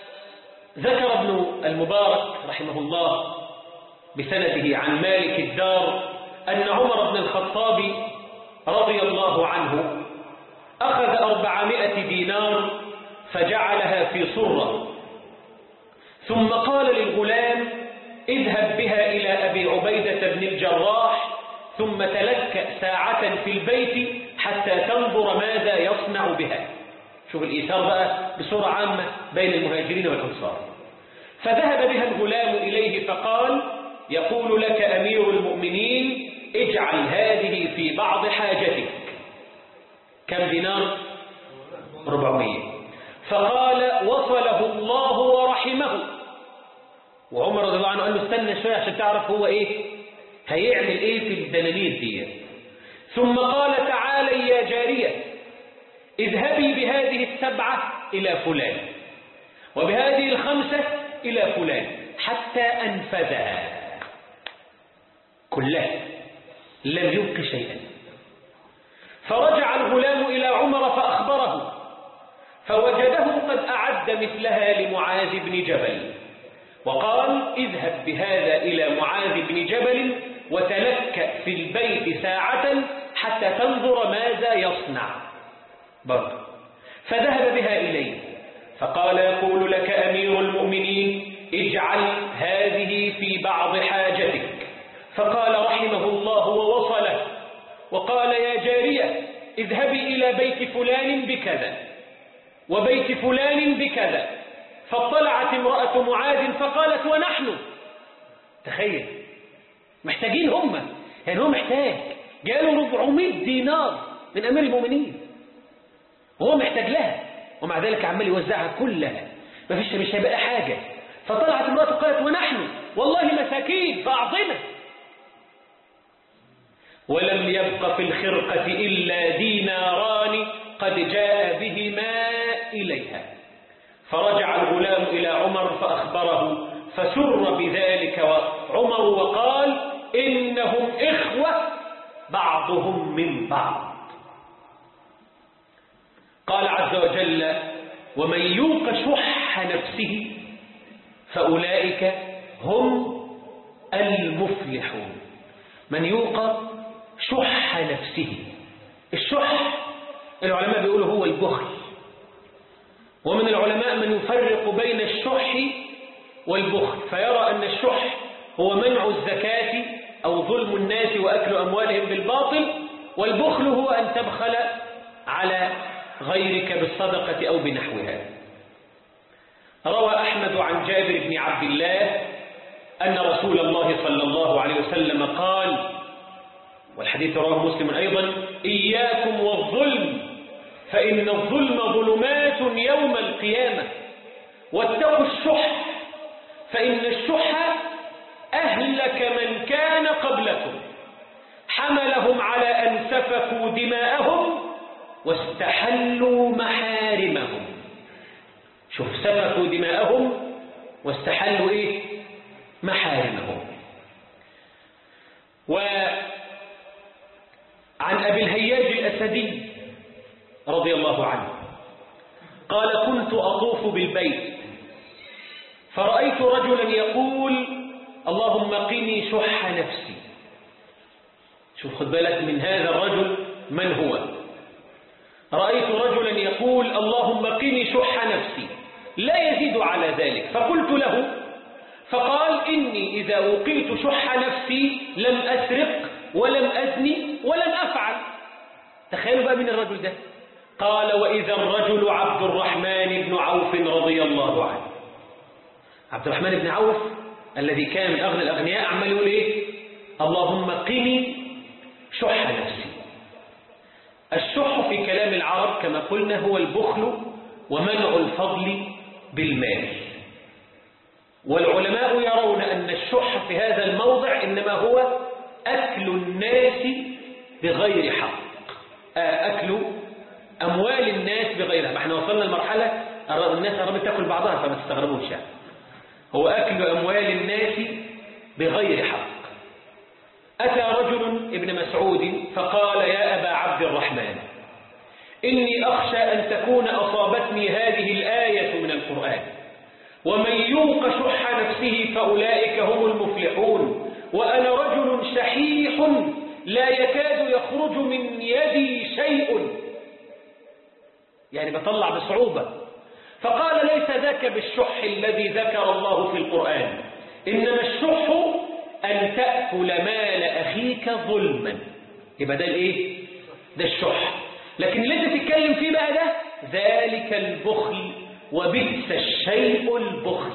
ابن المبارك رحمه الله بسنده عن مالك الدار أن عمر بن الخطاب رضي الله عنه أخذ 400 دينار فجعلها في صرة، ثم قال للغلام: اذهب بها إلى أبي عبيدة بن الجراح، ثم تلكأ ساعة في البيت حتى تنظر ماذا يصنع بها، شوف الإيثار بقى بصورة عامة بين المهاجرين والأنصار. فذهب بها الغلام إليه فقال: يقول لك أمير المؤمنين اجعل هذه في بعض حاجتك. كم دينار؟ 400. فقال: وصله الله ورحمه. وعمر رضي الله عنه قال له: استنى شوية عشان تعرف هو ايه هيعمل ايه في الدنانير دي. ثم قال: تعالي يا جارية، اذهبي بهذه 7 إلى فلان، وبهذه 5 إلى فلان، حتى أنفذها كلها لم يبق شيئا. فرجع الغلام إلى عمر فأخبره، فوجده قد أعد مثلها لمعاذ بن جبل، وقال: اذهب بهذا إلى معاذ بن جبل وتلكأ في البيت ساعة حتى تنظر ماذا يصنع برضه. فذهب بها إليه فقال: يقول لك أمير المؤمنين اجعل هذه في بعض حاجتك. فقال رحمه الله ووصله، وقال: يا جارية اذهبي إلى بيت فلان بكذا وبيت فلان بكذا. فاطلعت امرأة معاذ فقالت: ونحن. تخيل، محتاجين هم، يعني هو محتاج، جاله 400 دينار من أمير المؤمنين وهو محتاج لها، ومع ذلك عمال يوزعها كلها، مش هيبقى حاجة. فطلعت امرأة قالت: ونحن والله مساكين فأعظمه. ولم يبق في الخرقة إلا ديناران قد جاء بهما إليها. فرجع الغلام إلى عمر فأخبره، فسر بذلك عمر وقال: إنهم إخوة بعضهم من بعض. قال عز وجل: ومن يوق شح نفسه فأولئك هم المفلحون. من يوق شح نفسه، الشح العلماء بيقولوا هو البخل، ومن العلماء من يفرق بين الشح والبخل، فيرى أن الشح هو منع الزكاة أو ظلم الناس وأكل أموالهم بالباطل، والبخل هو أن تبخل على غيرك بالصدقة أو بنحوها. روى أحمد عن جابر بن عبد الله أن رسول الله صلى الله عليه وسلم قال، والحديث رواه مسلم أيضا: إياكم والظلم فإن الظلم ظلمات يوم القيامة، واتقوا الشح فإن الشح أهلك من كان قبلكم، حملهم على أن سفكوا دماءهم واستحلوا محارمهم. شوف، سفكوا دماءهم واستحلوا إيه؟ محارمهم. وعن أبي الهياج الأسدي رضي الله عنه قال: كنت أطوف بالبيت فرأيت رجلا يقول: اللهم قني شح نفسي. شوف، خد بالك من هذا الرجل من هو. رأيت رجلا يقول: اللهم قني شح نفسي، لا يزيد على ذلك. فقلت له، فقال: إني إذا وقيت شح نفسي لم أسرق ولم أزني ولم أفعل. تخيلوا بقى من الرجل ده. قال: وإذا الرجل عبد الرحمن بن عوف رضي الله عنه. عبد الرحمن بن عوف الذي كان من أغنى الأغنياء عمال يقول إيه؟ اللهم قني شح نفسي. الشح في كلام العرب كما قلنا هو البخل ومنع الفضل بالمال، والعلماء يرون أن الشح في هذا الموضع إنما هو أكل الناس بغير حق، أكل أموال الناس بغير حق. احنا وصلنا لمرحلة الناس قربت تأكل بعضها، فما تستغربوش يعني. هو أكل أموال الناس بغير حق. أتى رجل ابن مسعود فقال: يا أبا عبد الرحمن، إني أخشى أن تكون أصابتني هذه الآية من القرآن: ومن يوق شح نفسه فأولئك هم المفلحون، وأنا رجل شحيح لا يكاد يخرج من يدي شيء، يعني بطلع بصعوبة. فقال: ليس ذاك بالشح الذي ذكر الله في القرآن، إنما الشح أن تأكل مال أخيك ظلما. يبقى ده الإيه؟ ده الشح. لكن اللي انت تتكلم فيه بقى ده ذلك البخل وبئس الشيء البخل.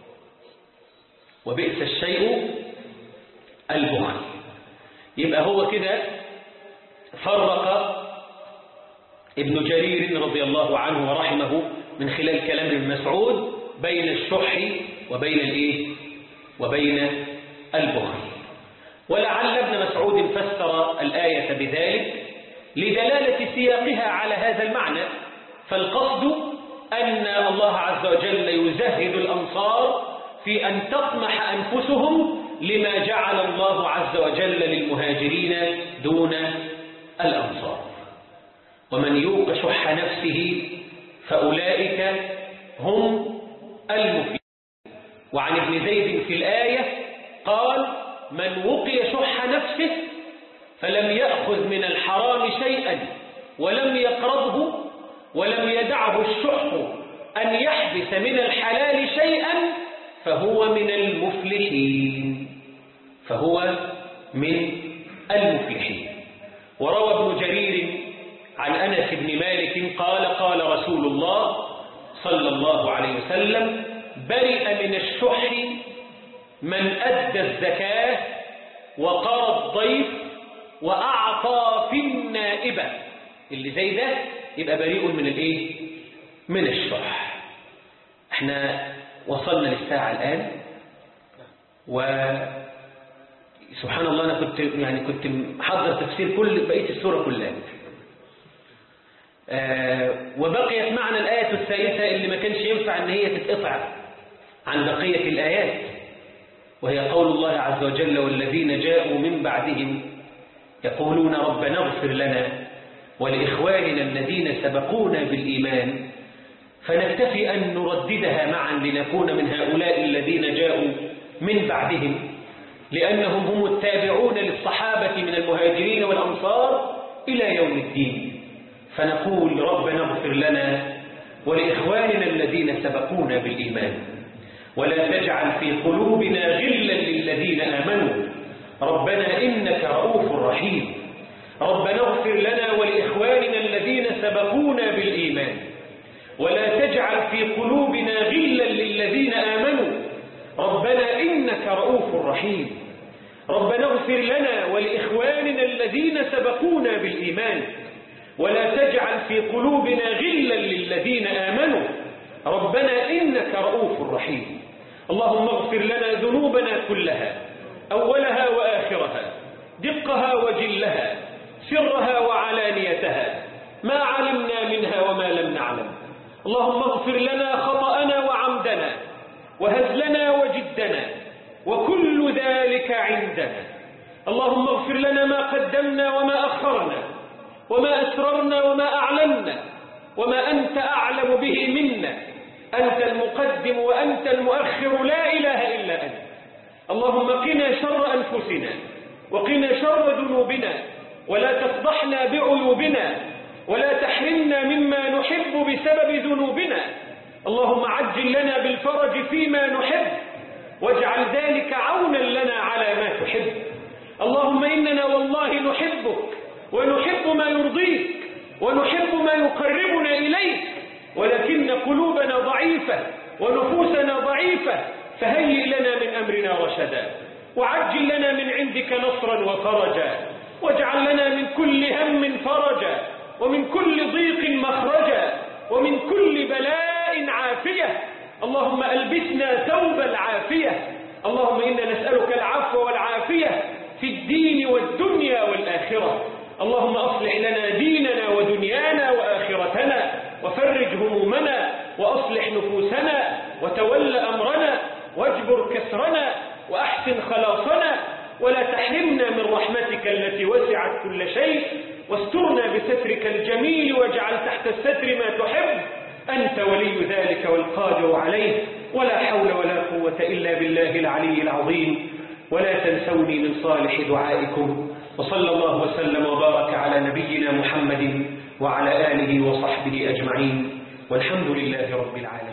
وبئس الشيء البخل. يبقى هو كده فرق ابن جرير رضي الله عنه ورحمه من خلال كلام ابن مسعود بين الشح وبين الايه وبين البخل. ولعل ابن مسعود فسر الآية بذلك لدلالة سياقها على هذا المعنى، فالقصد أن الله عز وجل يزهد الأنصار في أن تطمح أنفسهم لما جعل الله عز وجل للمهاجرين دون الأنصار. ومن يوق شح نفسه فأولئك هم المفلحون. وعن ابن زيد في الآية قال: من وقي شح نفسه فلم يأخذ من الحرام شيئا ولم يقربه ولم يدعه الشح أن يحبس من الحلال شيئا فهو من المفلحين. فهو من المفلحين. وروى ابن جرير عن أنس بن مالك قال: قال رسول الله صلى الله عليه وسلم: برئ من الشح من أدى الزكاة وقرى الضيف وأعطى في النائبة. اللي زي ده يبقى بريء من الايه؟ من الشح. احنا وصلنا للساعة الآن، وسبحان الله أنا كنت محضر تفسير كل بقية السورة كلها، وبقيت معنا الآية الثالثة اللي ما كانش ينفع ان هي تتقطع عن بقية الآيات، وهي قول الله عز وجل: والذين جاءوا من بعدهم يقولون ربنا اغفر لنا ولإخواننا الذين سبقونا بالإيمان. فنكتفي أن نرددها معا لنكون من هؤلاء الذين جاءوا من بعدهم، لأنهم هم التابعون للصحابة من المهاجرين والأنصار إلى يوم الدين. فنقول ربنا اغفر لنا ولإخواننا الذين سبقونا بالإيمان ولا تجعل في قلوبنا غلا للذين آمنوا ربنا إنك رؤوف رحيم. ربنا اغفر لنا ولإخواننا الذين سبقونا بالإيمان ولا تجعل في قلوبنا غلا للذين آمنوا ربنا إنك رؤوف رحيم. ربنا اغفر لنا ولإخواننا الذين سبقونا بالإيمان ولا تجعل في قلوبنا غلا للذين آمنوا ربنا إنك رؤوف رحيم. اللهم اغفر لنا ذنوبنا كلها، أولها وآخرها، دقها وجلها، سرها وعلانيتها، ما علمنا منها وما لم نعلم. اللهم اغفر لنا خطأنا وعمدنا وهزلنا وجدنا وكل ذلك عندنا. اللهم اغفر لنا ما قدمنا وما أخرنا وما أسررنا وما أعلنا وما أنت أعلم به منا. أنت المقدم وأنت المؤخر، لا إله إلا أنت. اللهم قنا شر أنفسنا وقنا شر ذنوبنا ولا تفضحنا بعيوبنا ولا تحرمنا مما نحب بسبب ذنوبنا. اللهم عجل لنا بالفرج فيما نحب واجعل ذلك عونا لنا على ما تحب. اللهم إننا والله نحبك ونحب ما يرضيك ونحب ما يقربنا إليك، ولكن قلوبنا ضعيفة ونفوسنا ضعيفة، فهيئ لنا من أمرنا رشدا وعجل لنا من عندك نصرا وفرجا، واجعل لنا من كل هم فرجا ومن كل ضيق مخرجا ومن كل بلاء عافية. اللهم ألبسنا ثوب العافية. اللهم إنا نسألك العفو والعافية في الدين والدنيا والآخرة. اللهم أصلح لنا ديننا ودنيانا وآخرتنا وفرج همومنا وأصلح نفوسنا وتول أمرنا واجبر كسرنا وأحسن خلاصنا، ولا تحرمنا من رحمتك التي وسعت كل شيء، واسترنا بسترك الجميل واجعل تحت الستر ما تحب. أنت ولي ذلك والقادر عليه، ولا حول ولا قوة إلا بالله العلي العظيم. ولا تنسوني من صالح دعائكم. وصلى الله وسلم وبارك على نبينا محمد وعلى آله وصحبه أجمعين، والحمد لله رب العالمين.